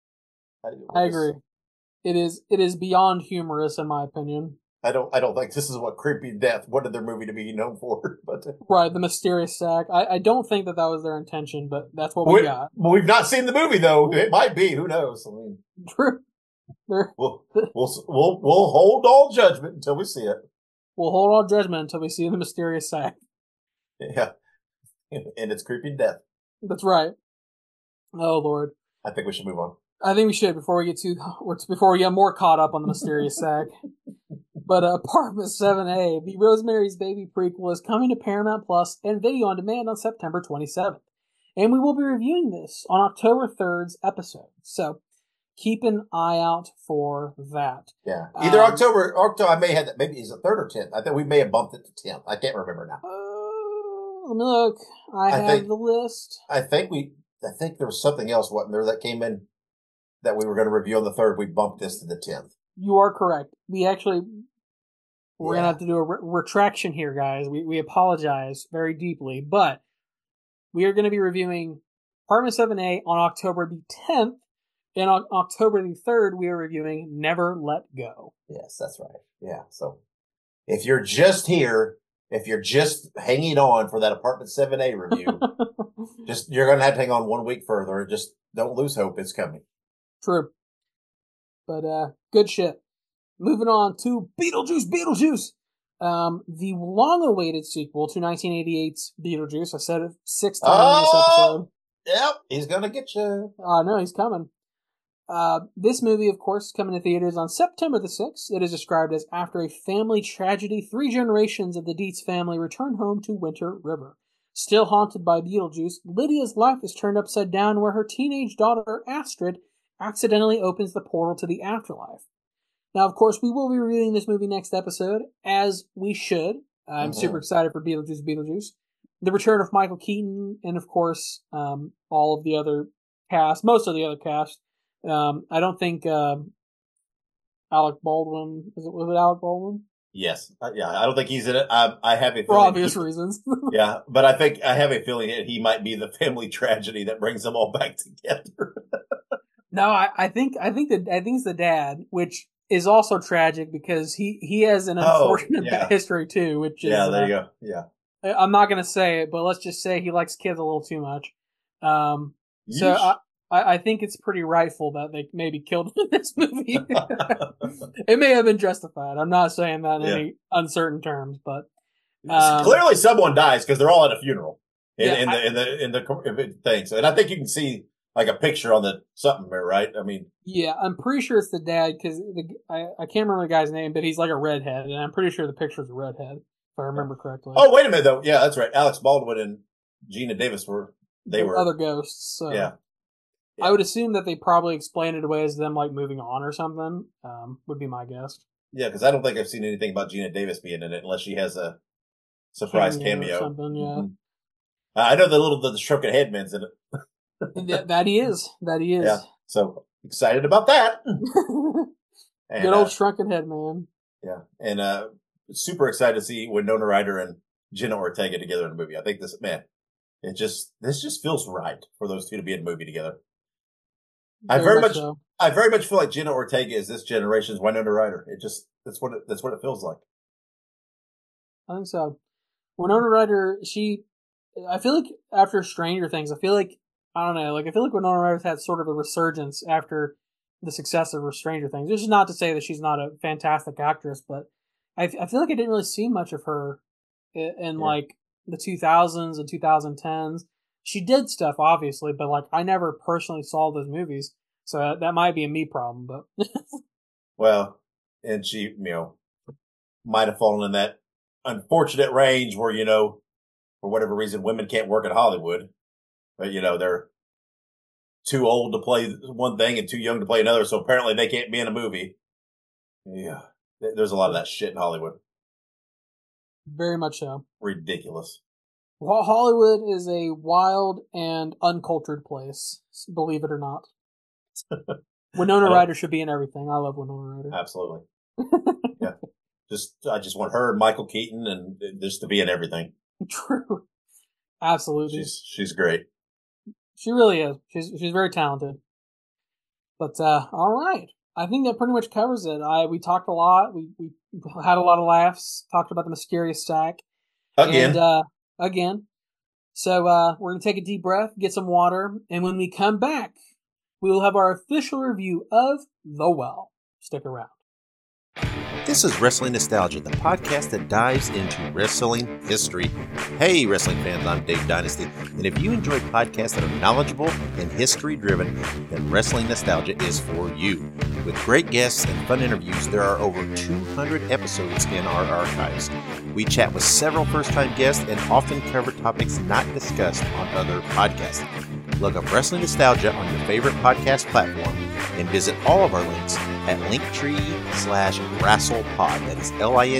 B: I agree. It is beyond humorous in my opinion.
A: I don't think this is what Creeping Death wanted their movie to be known for. But
B: right, the mysterious sack. I don't think that was their intention, but that's what we got.
A: We've not seen the movie though. It might be. Who knows? I mean,
B: true.
A: We'll hold all judgment until we see it.
B: We'll hold all judgment until we see the mysterious sack.
A: Yeah, and it's Creeping Death.
B: That's right. Oh Lord.
A: I think we should move on.
B: I think we should before we get more caught up on the mysterious sack. But Apartment 7A, the Rosemary's Baby prequel, is coming to Paramount Plus and video on demand on September 27th. And we will be reviewing this on October 3rd's episode. So keep an eye out for that.
A: Yeah. Either October, I may have that. Maybe it's the 3rd or 10th. I think we may have bumped it to 10th. I can't remember now.
B: Let me look. I have the list.
A: I think there was something else, wasn't there, that came in that we were going to review on the 3rd. We bumped this to the 10th.
B: You are correct. We're going to have to do a retraction here, guys. We apologize very deeply, but we are going to be reviewing Apartment 7A on October the 10th, and on October the 3rd, we are reviewing Never Let Go.
A: Yes, that's right. Yeah, so if you're just here, if you're just hanging on for that Apartment 7A review, you're going to have to hang on 1 week further. Just don't lose hope. It's coming.
B: True. But good shit. Moving on to Beetlejuice. The long-awaited sequel to 1988's Beetlejuice. I said it 6 times in this episode.
A: Yep, he's gonna get you.
B: No, he's coming. This movie, of course, is coming to theaters on September the 6th. It is described as after a family tragedy, 3 generations of the Dietz family return home to Winter River. Still haunted by Beetlejuice, Lydia's life is turned upside down where her teenage daughter, Astrid, accidentally opens the portal to the afterlife. Now, of course, we will be reviewing this movie next episode, as we should. I'm super excited for Beetlejuice. The return of Michael Keaton, and of course, all of the other cast, most of the other cast. I don't think Alec Baldwin, was it Alec Baldwin?
A: Yes. Yeah, I don't think he's in it. I have a feeling.
B: For obvious reasons.
A: Yeah, but I have a feeling that he might be the family tragedy that brings them all back together.
B: No, I think it's the dad, which is also tragic because he has an unfortunate history too, which is
A: there you go. Yeah,
B: I'm not gonna say it, but let's just say he likes kids a little too much. I think it's pretty rightful that they maybe killed him in this movie. It may have been justified. I'm not saying that in any uncertain terms, but
A: clearly someone dies because they're all at a funeral in
B: yeah,
A: the thing. So, and I think you can see like a picture on the something there, right? I mean,
B: yeah, I'm pretty sure it's the dad because I can't remember the guy's name, but he's like a redhead, and I'm pretty sure the picture's a redhead if I remember correctly.
A: Oh, wait a minute though. Yeah, that's right. Alex Baldwin and Gina Davis were
B: other ghosts. So.
A: Yeah.
B: I would assume that they probably explained it away as them like moving on or something. Would be my guess.
A: Yeah, because I don't think I've seen anything about Gina Davis being in it unless she has a surprise cameo.
B: Or something, yeah.
A: Mm-hmm. I know the stroking headman's in it.
B: that he is.
A: Yeah. So excited about that.
B: And, good old shrunken head man.
A: Yeah, and super excited to see Winona Ryder and Jenna Ortega together in a movie. I think this just feels right for those two to be in a movie together. I very much feel like Jenna Ortega is this generation's Winona Ryder. That's what it feels like.
B: I think so. Winona Ryder, I feel like after Stranger Things, I feel like Winona Ryder's had sort of a resurgence after the success of her Stranger Things. This is not to say that she's not a fantastic actress, but I feel like I didn't really see much of her in like the 2000s and 2010s. She did stuff, obviously, but like I never personally saw those movies, so that might be a me problem. But
A: well, and she, might have fallen in that unfortunate range where for whatever reason women can't work in Hollywood, but they're too old to play one thing and too young to play another, so apparently they can't be in a movie. Yeah, there's a lot of that shit in Hollywood.
B: Very much so.
A: Ridiculous.
B: Well, Hollywood is a wild and uncultured place, believe it or not. Winona Ryder should be in everything. I love Winona Ryder.
A: Absolutely. Yeah. I just want her and Michael Keaton and just to be in everything.
B: True. Absolutely.
A: She's great.
B: She really is. She's very talented. But all right. I think that pretty much covers it. We talked a lot. We had a lot of laughs. Talked about the mysterious stack.
A: Again.
B: And, again. So we're going to take a deep breath, get some water, and when we come back, we will have our official review of The Well. Stick around.
C: This is Wrestling Nostalgia, the podcast that dives into wrestling history. Hey, wrestling fans, I'm Dave Dynasty, and if you enjoy podcasts that are knowledgeable and history-driven, then Wrestling Nostalgia is for you. With great guests and fun interviews, there are over 200 episodes in our archives. We chat with several first-time guests and often cover topics not discussed on other podcasts. Look up Wrestling Nostalgia on your favorite podcast platform and visit all of our links at linktree/WrestlePod. That is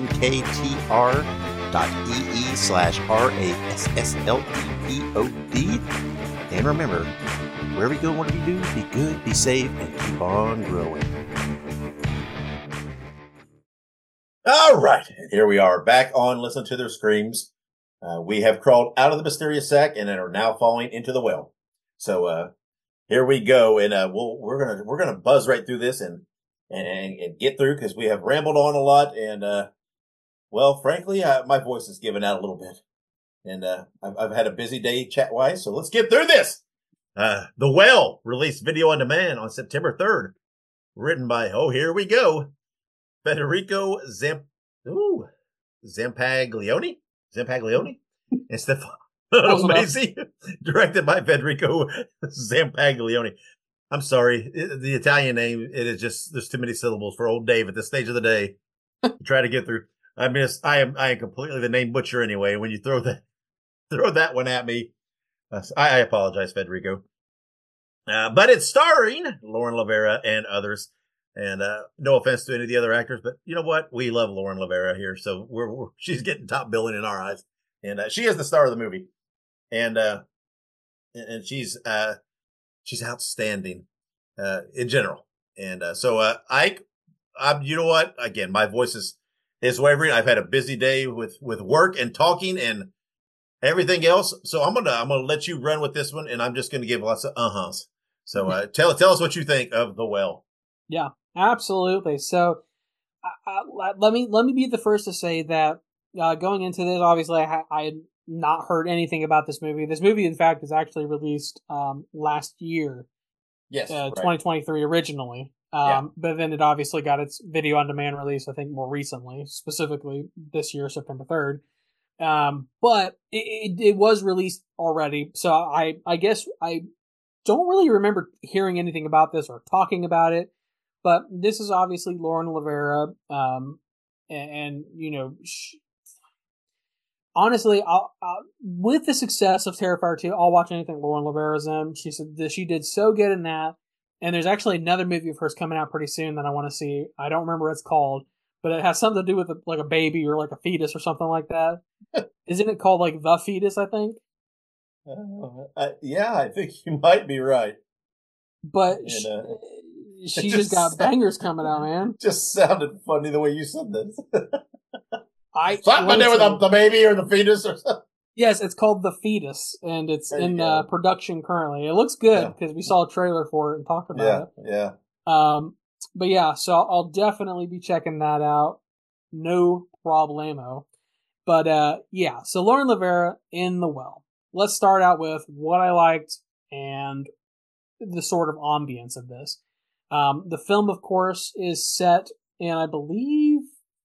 C: linktr.ee/RASSLEPOD. And remember, wherever you go, whatever you do, be good, be safe, and keep on growing.
A: All right, and here we are back on Listen to Their Screams. We have crawled out of the mysterious sack and are now falling into the well. So here we go, and we're gonna buzz right through this and get through because we have rambled on a lot, and well, frankly, my voice is giving out a little bit, and I've had a busy day chat wise, so let's get through this. The Well released video on demand on September 3rd, written by here we go, Federico Zampaglione and Stefano Macy, directed by Federico Zampaglione. I'm sorry, the Italian name, it is just, there's too many syllables for old Dave at this stage of the day to try to get through. I am completely the name butcher anyway. When you throw that one at me, I apologize, Federico. But it's starring Lauren Lavera and others. And no offense to any of the other actors, but you know what? We love Lauren Lavera here, so she's getting top billing in our eyes, and she is the star of the movie, and she's outstanding in general. And so Ike, you know what? Again, my voice is wavering. I've had a busy day with work and talking and everything else, so I'm gonna let you run with this one, and I'm just gonna give lots of uh-huhs. So tell us what you think of The Well.
B: Yeah. Absolutely. So, let me be the first to say that going into this, obviously, I had not heard anything about this movie. This movie, in fact, was actually released last year
A: Yes, right.
B: 2023 originally. But then it obviously got its video on demand release, I think, more recently, specifically this year, September 3rd. But it was released already. So I guess I don't really remember hearing anything about this or talking about it. But this is obviously Lauren Rivera. And you know, honestly, with the success of Terrifier 2, I'll watch anything Lauren Rivera's in. She said that she did so good in that. And there's actually another movie of hers coming out pretty soon that I want to see. I don't remember what it's called, but it has something to do with like a baby or like a fetus or something like that. Isn't it called like The Fetus, I think?
A: Yeah, I think you might be right.
B: But she just got bangers coming out, man.
A: Just sounded funny the way you said this.
B: Something
A: to do with the baby or the fetus or something.
B: Yes, it's called The Fetus, and it's in production currently. It looks good because we saw a trailer for it and talked about it.
A: Yeah.
B: But yeah, so I'll definitely be checking that out. No problemo. But yeah, so Lauren Rivera in The Well. Let's start out with what I liked and the sort of ambience of this. The film, of course, is set in, I believe,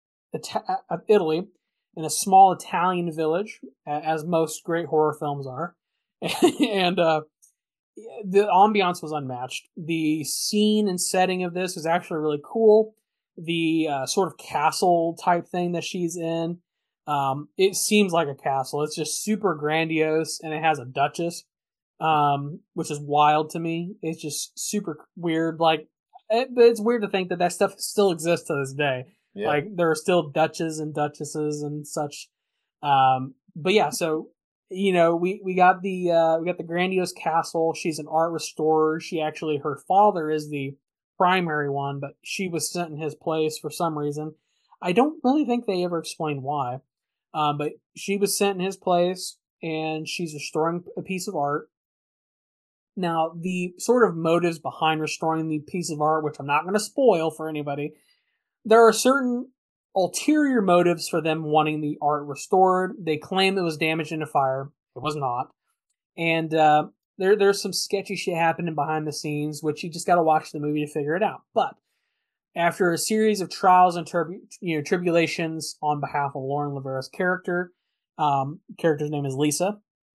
B: Italy, in a small Italian village, as most great horror films are. And the ambiance was unmatched. The scene and setting of this is actually really cool. The sort of castle type thing that she's in, it seems like a castle. It's just super grandiose, and it has a duchess, which is wild to me. It's just super weird. Like, it's weird to think that stuff still exists to this day. Yeah. Like, there are still duchesses and duchesses and such. But yeah, so, you know, we got the grandiose castle. She's an art restorer. Her father is the primary one, but she was sent in his place for some reason. I don't really think they ever explained why. But she was sent in his place, and she's restoring a piece of art. Now, the sort of motives behind restoring the piece of art, which I'm not going to spoil for anybody, there are certain ulterior motives for them wanting the art restored. They claim it was damaged in a fire. It was not. And there's some sketchy shit happening behind the scenes, which you just got to watch the movie to figure it out. But after a series of trials and tribulations on behalf of Lauren Rivera's character, character's name is Lisa,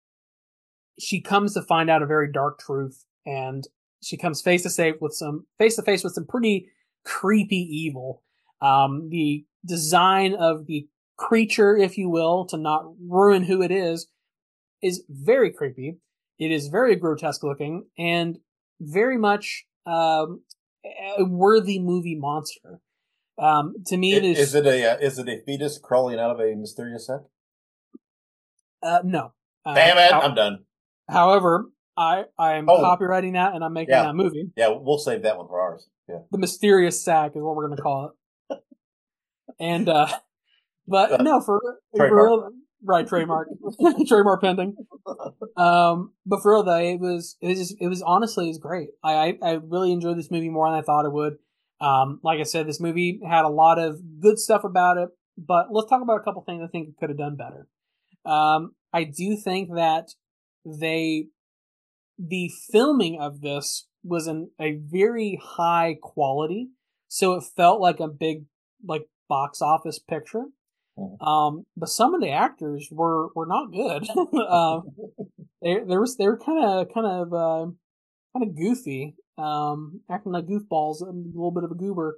B: she comes to find out a very dark truth, and she comes face to face with some pretty creepy evil. The design of the creature, if you will, to not ruin who it is very creepy. It is very grotesque looking and very much a worthy movie monster. To me, is it a fetus crawling out of a mysterious sack? No.
A: Damn it! I'm done.
B: However, I am copywriting that, and I'm making that movie.
A: Yeah, we'll save that one for ours. Yeah.
B: The mysterious sack is what we're going to call it. And but no, for real, right, trademark, trademark pending. But for real though, it was honestly, it was great. I really enjoyed this movie more than I thought it would. Like I said, this movie had a lot of good stuff about it, but let's talk about a couple things I think it could have done better. I do think that the filming of this was in a very high quality, so it felt like a big box office picture. But some of the actors were not good. They were kind of goofy, acting like goofballs, a little bit of a goober.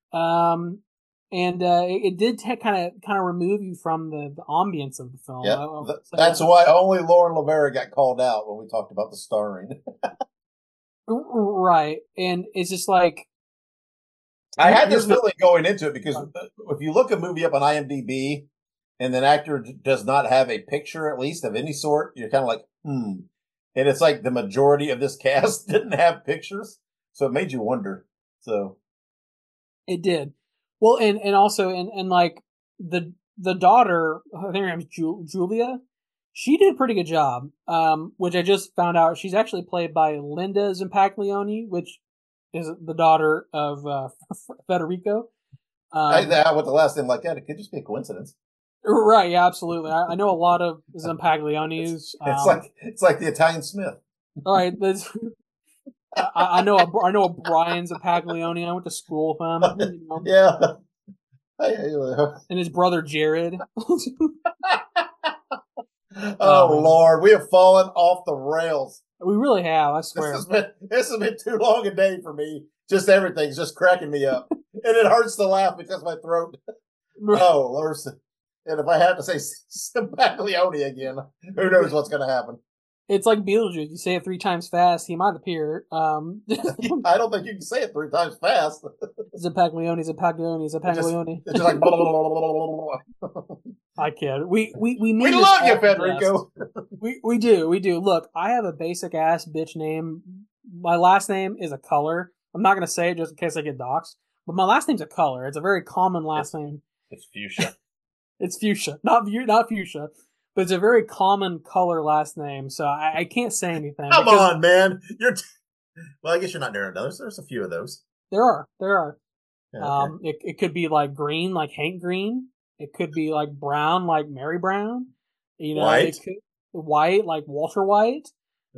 B: And it did kind of remove you from the ambience of the film.
A: Yeah, that's why only Lauren Rivera got called out when we talked about the starring.
B: Right, and it's just like
A: I had this feeling going into it because if you look a movie up on IMDb and an actor does not have a picture, at least of any sort, you're kind of like, And it's like the majority of this cast didn't have pictures, so it made you wonder. So
B: it did. Well, and also, and like the daughter, I think her name's Julia, she did a pretty good job, which I just found out. She's actually played by Linda Zampaglione, which is the daughter of Federico.
A: With the last name like that, it could just be a coincidence.
B: Right, yeah, absolutely. I know a lot of Zampagliones.
A: It's like the Italian Smith.
B: All right, I know a Brian's a Paglioni. I went to school with him. You know.
A: Yeah.
B: And his brother Jared.
A: Oh Lord, we have fallen off the rails.
B: We really have, I swear.
A: This has been too long a day for me. Just everything's just cracking me up. And it hurts to laugh because my throat. Oh, Lord. And if I have to say Paglioni again, who knows what's going to happen.
B: It's like Beetlejuice. You say it 3 times fast, he might appear.
A: I don't think you can say it 3 times fast.
B: Is it Paglioni? Is it Paglioni? Is it Paglioni?
A: It's just like blah, blah, blah, blah, blah.
B: I kid. We
A: love you, Federico.
B: We do. Look, I have a basic ass bitch name. My last name is a color. I'm not gonna say it just in case I get doxxed. But my last name's a color. It's a very common last name.
A: It's fuchsia.
B: It's fuchsia, not fuchsia. But it's a very common color last name, so I can't say anything.
A: Come on, man. Well, I guess you're not narrowing down. There's a few of those.
B: There are.
A: Yeah, okay.
B: It could be like green, like Hank Green. It could be like brown, like Mary Brown. You know, white, like Walter White.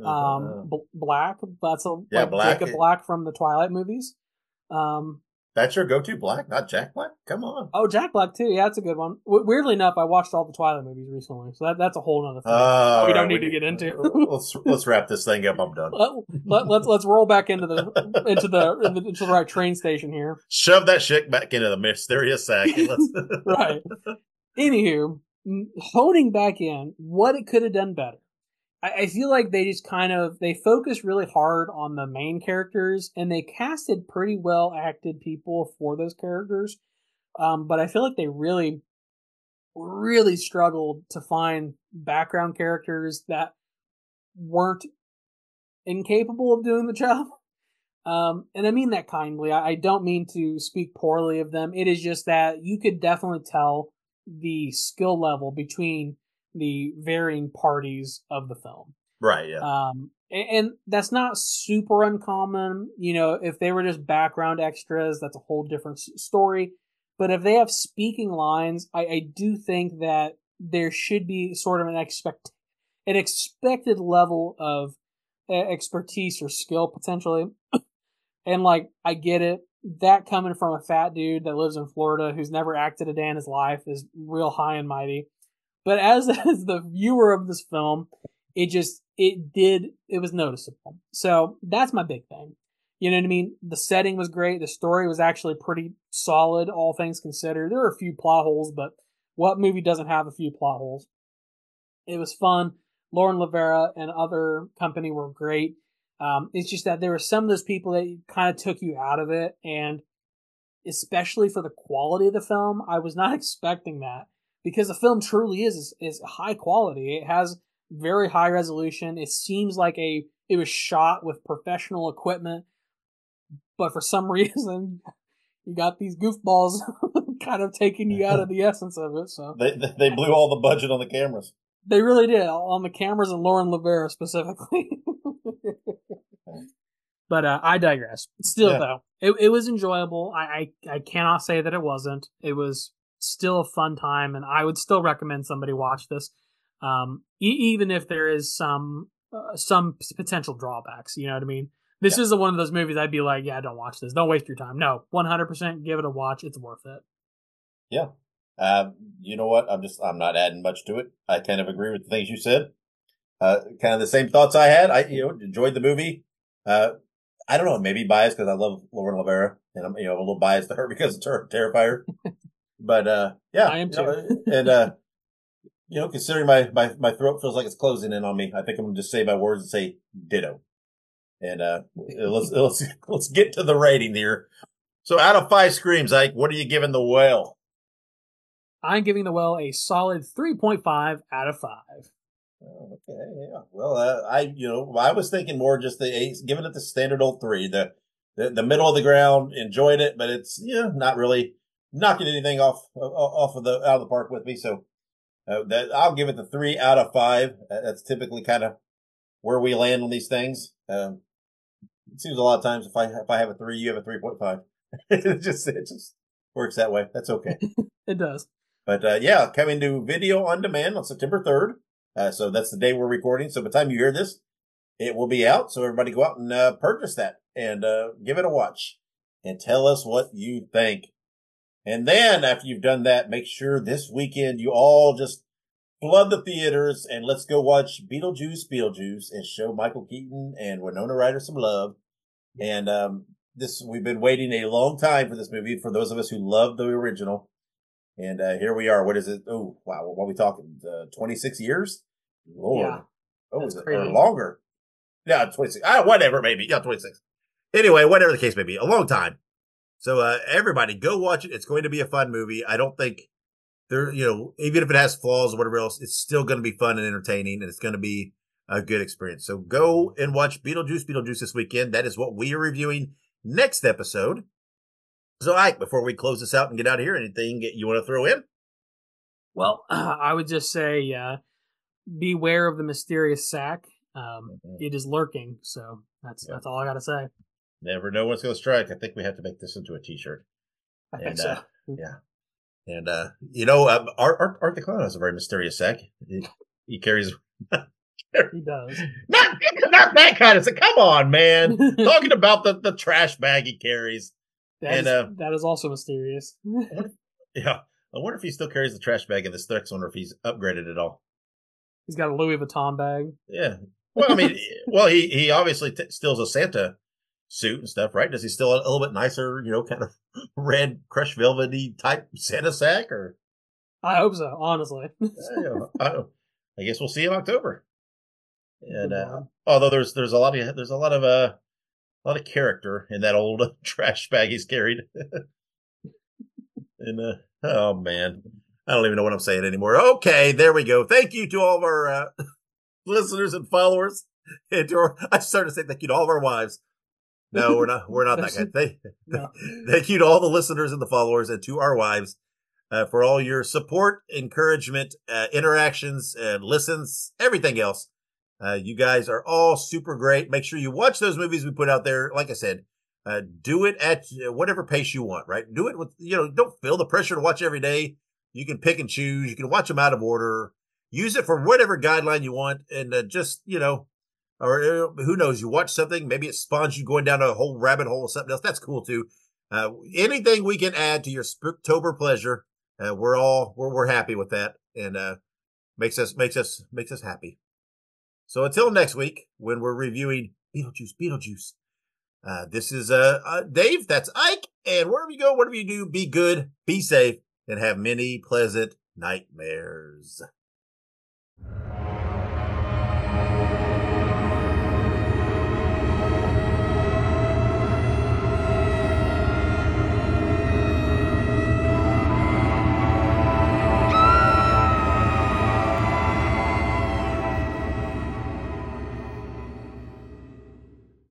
B: Black. That's
A: Black.
B: Jacob Black from the Twilight movies.
A: That's your go-to Black, not Jack Black? Come on.
B: Oh, Jack Black too. Yeah, that's a good one. Weirdly enough, I watched all the Twilight movies recently, so that's a whole other thing we don't need to get into.
A: let's wrap this thing up. I'm done.
B: Let's roll back into the right train station here.
A: Shove that shit back into the mysterious sack.
B: Right. Anywho, honing back in, what it could have done better. I feel like they just they focused really hard on the main characters and they casted pretty well acted people for those characters. But I feel like they really, really struggled to find background characters that weren't incapable of doing the job. And I mean that kindly. I don't mean to speak poorly of them. It is just that you could definitely tell the skill level between the varying parties of the film.
A: Right, yeah.
B: And that's not super uncommon. You know, if they were just background extras, that's a whole different story. But if they have speaking lines, I do think that there should be sort of an expected level of expertise or skill, potentially. And, like, I get it. That coming from a fat dude that lives in Florida who's never acted a day in his life is real high and mighty. But as the viewer of this film, it was noticeable. So that's my big thing. You know what I mean? The setting was great. The story was actually pretty solid, all things considered. There were a few plot holes, but what movie doesn't have a few plot holes? It was fun. Lauren Levera and other company were great. It's just that there were some of those people that kind of took you out of it. And especially for the quality of the film, I was not expecting that. Because the film truly is high quality. It has very high resolution. It seems like it was shot with professional equipment, but for some reason, you got these goofballs kind of taking you out of the essence of it. So
A: they blew all the budget on the cameras.
B: They really did, on the cameras and Lauren Levera specifically. But I digress. Still, though, it was enjoyable. I cannot say that it wasn't. It was still a fun time, and I would still recommend somebody watch this, even if there is some potential drawbacks. You know what I mean? This isn't one of those movies I'd be like, yeah, don't watch this. Don't waste your time. No, 100% give it a watch. It's worth it.
A: Yeah. You know what? I'm not adding much to it. I kind of agree with the things you said. Kind of the same thoughts I had. I enjoyed the movie. I don't know, maybe biased because I love Lauren Levera, and I'm a little biased to her because it's her Terrifier. But yeah,
B: I am too.
A: And considering my throat feels like it's closing in on me, I think I'm gonna just say my words and say ditto. And let's get to the rating here. So out of 5 screams, Ike, what are you giving The Whale?
B: I'm giving The Whale a solid 3.5 out of 5.
A: Okay, yeah. Well, I was thinking more just giving it the standard old 3, the middle of the ground. Enjoyed it, but it's not really knocking anything out of the park with me. So I'll give it the 3 out of 5. That's typically kind of where we land on these things. It seems a lot of times if I have a 3, you have a 3.5. it just works that way. That's okay.
B: It does.
A: But coming to video on demand on September 3rd. So that's the day we're recording. So by the time you hear this, it will be out. So everybody go out and purchase that and give it a watch and tell us what you think. And then after you've done that, make sure this weekend you all just flood the theaters and let's go watch Beetlejuice and show Michael Keaton and Winona Ryder some love. And we've been waiting a long time for this movie for those of us who love the original. And here we are. What is it? Oh, wow. What are we talking? 26 years? Lord.
B: Yeah,
A: oh, is it or longer? Yeah, 26. Whatever, maybe. Yeah, 26. Anyway, whatever the case may be, a long time. So everybody go watch it. It's going to be a fun movie. I don't think even if it has flaws or whatever else, it's still going to be fun and entertaining, and it's going to be a good experience. So go and watch Beetlejuice this weekend. That is what we are reviewing next episode. So, Ike, before we close this out and get out of here, anything you want to throw in?
B: Well, I would just say beware of the mysterious sack. It is lurking, so that's all I got to say.
A: Never know what's going to strike. I think we have to make this into a T-shirt.
B: I think so.
A: Yeah. And, Art the Clown has a very mysterious sack. He carries...
B: He does.
A: Not that kind of... Come on, man. Talking about the trash bag he carries.
B: That is also mysterious.
A: Yeah. I wonder if he still carries the trash bag in this next one or if he's upgraded at all.
B: He's got a Louis Vuitton bag.
A: Yeah. Well, I mean, he obviously steals a Santa suit and stuff, right? Does he steal a little bit nicer, kind of red crushed velvety type Santa sack? Or
B: I hope so, honestly.
A: I guess we'll see in October. And although there's a lot of character in that old trash bag he's carried. And oh man, I don't even know what I'm saying anymore. Okay, there we go. Thank you to all of our listeners and followers, and I started to say thank you to all of our wives. No, we're not that kind. Thank you to all the listeners and the followers, and to our wives for all your support, encouragement, interactions, listens, everything else. You guys are all super great. Make sure you watch those movies we put out there. Like I said, do it at whatever pace you want, right? Do it with, don't feel the pressure to watch every day. You can pick and choose. You can watch them out of order. Use it for whatever guideline you want. And or who knows, you watch something, maybe it spawns you going down a whole rabbit hole or something else. That's cool too. Anything we can add to your Spooktober pleasure, we're happy with that, and makes us happy. So until next week, when we're reviewing Beetlejuice, this is Dave. That's Ike, and wherever you go, whatever you do, be good, be safe, and have many pleasant nightmares.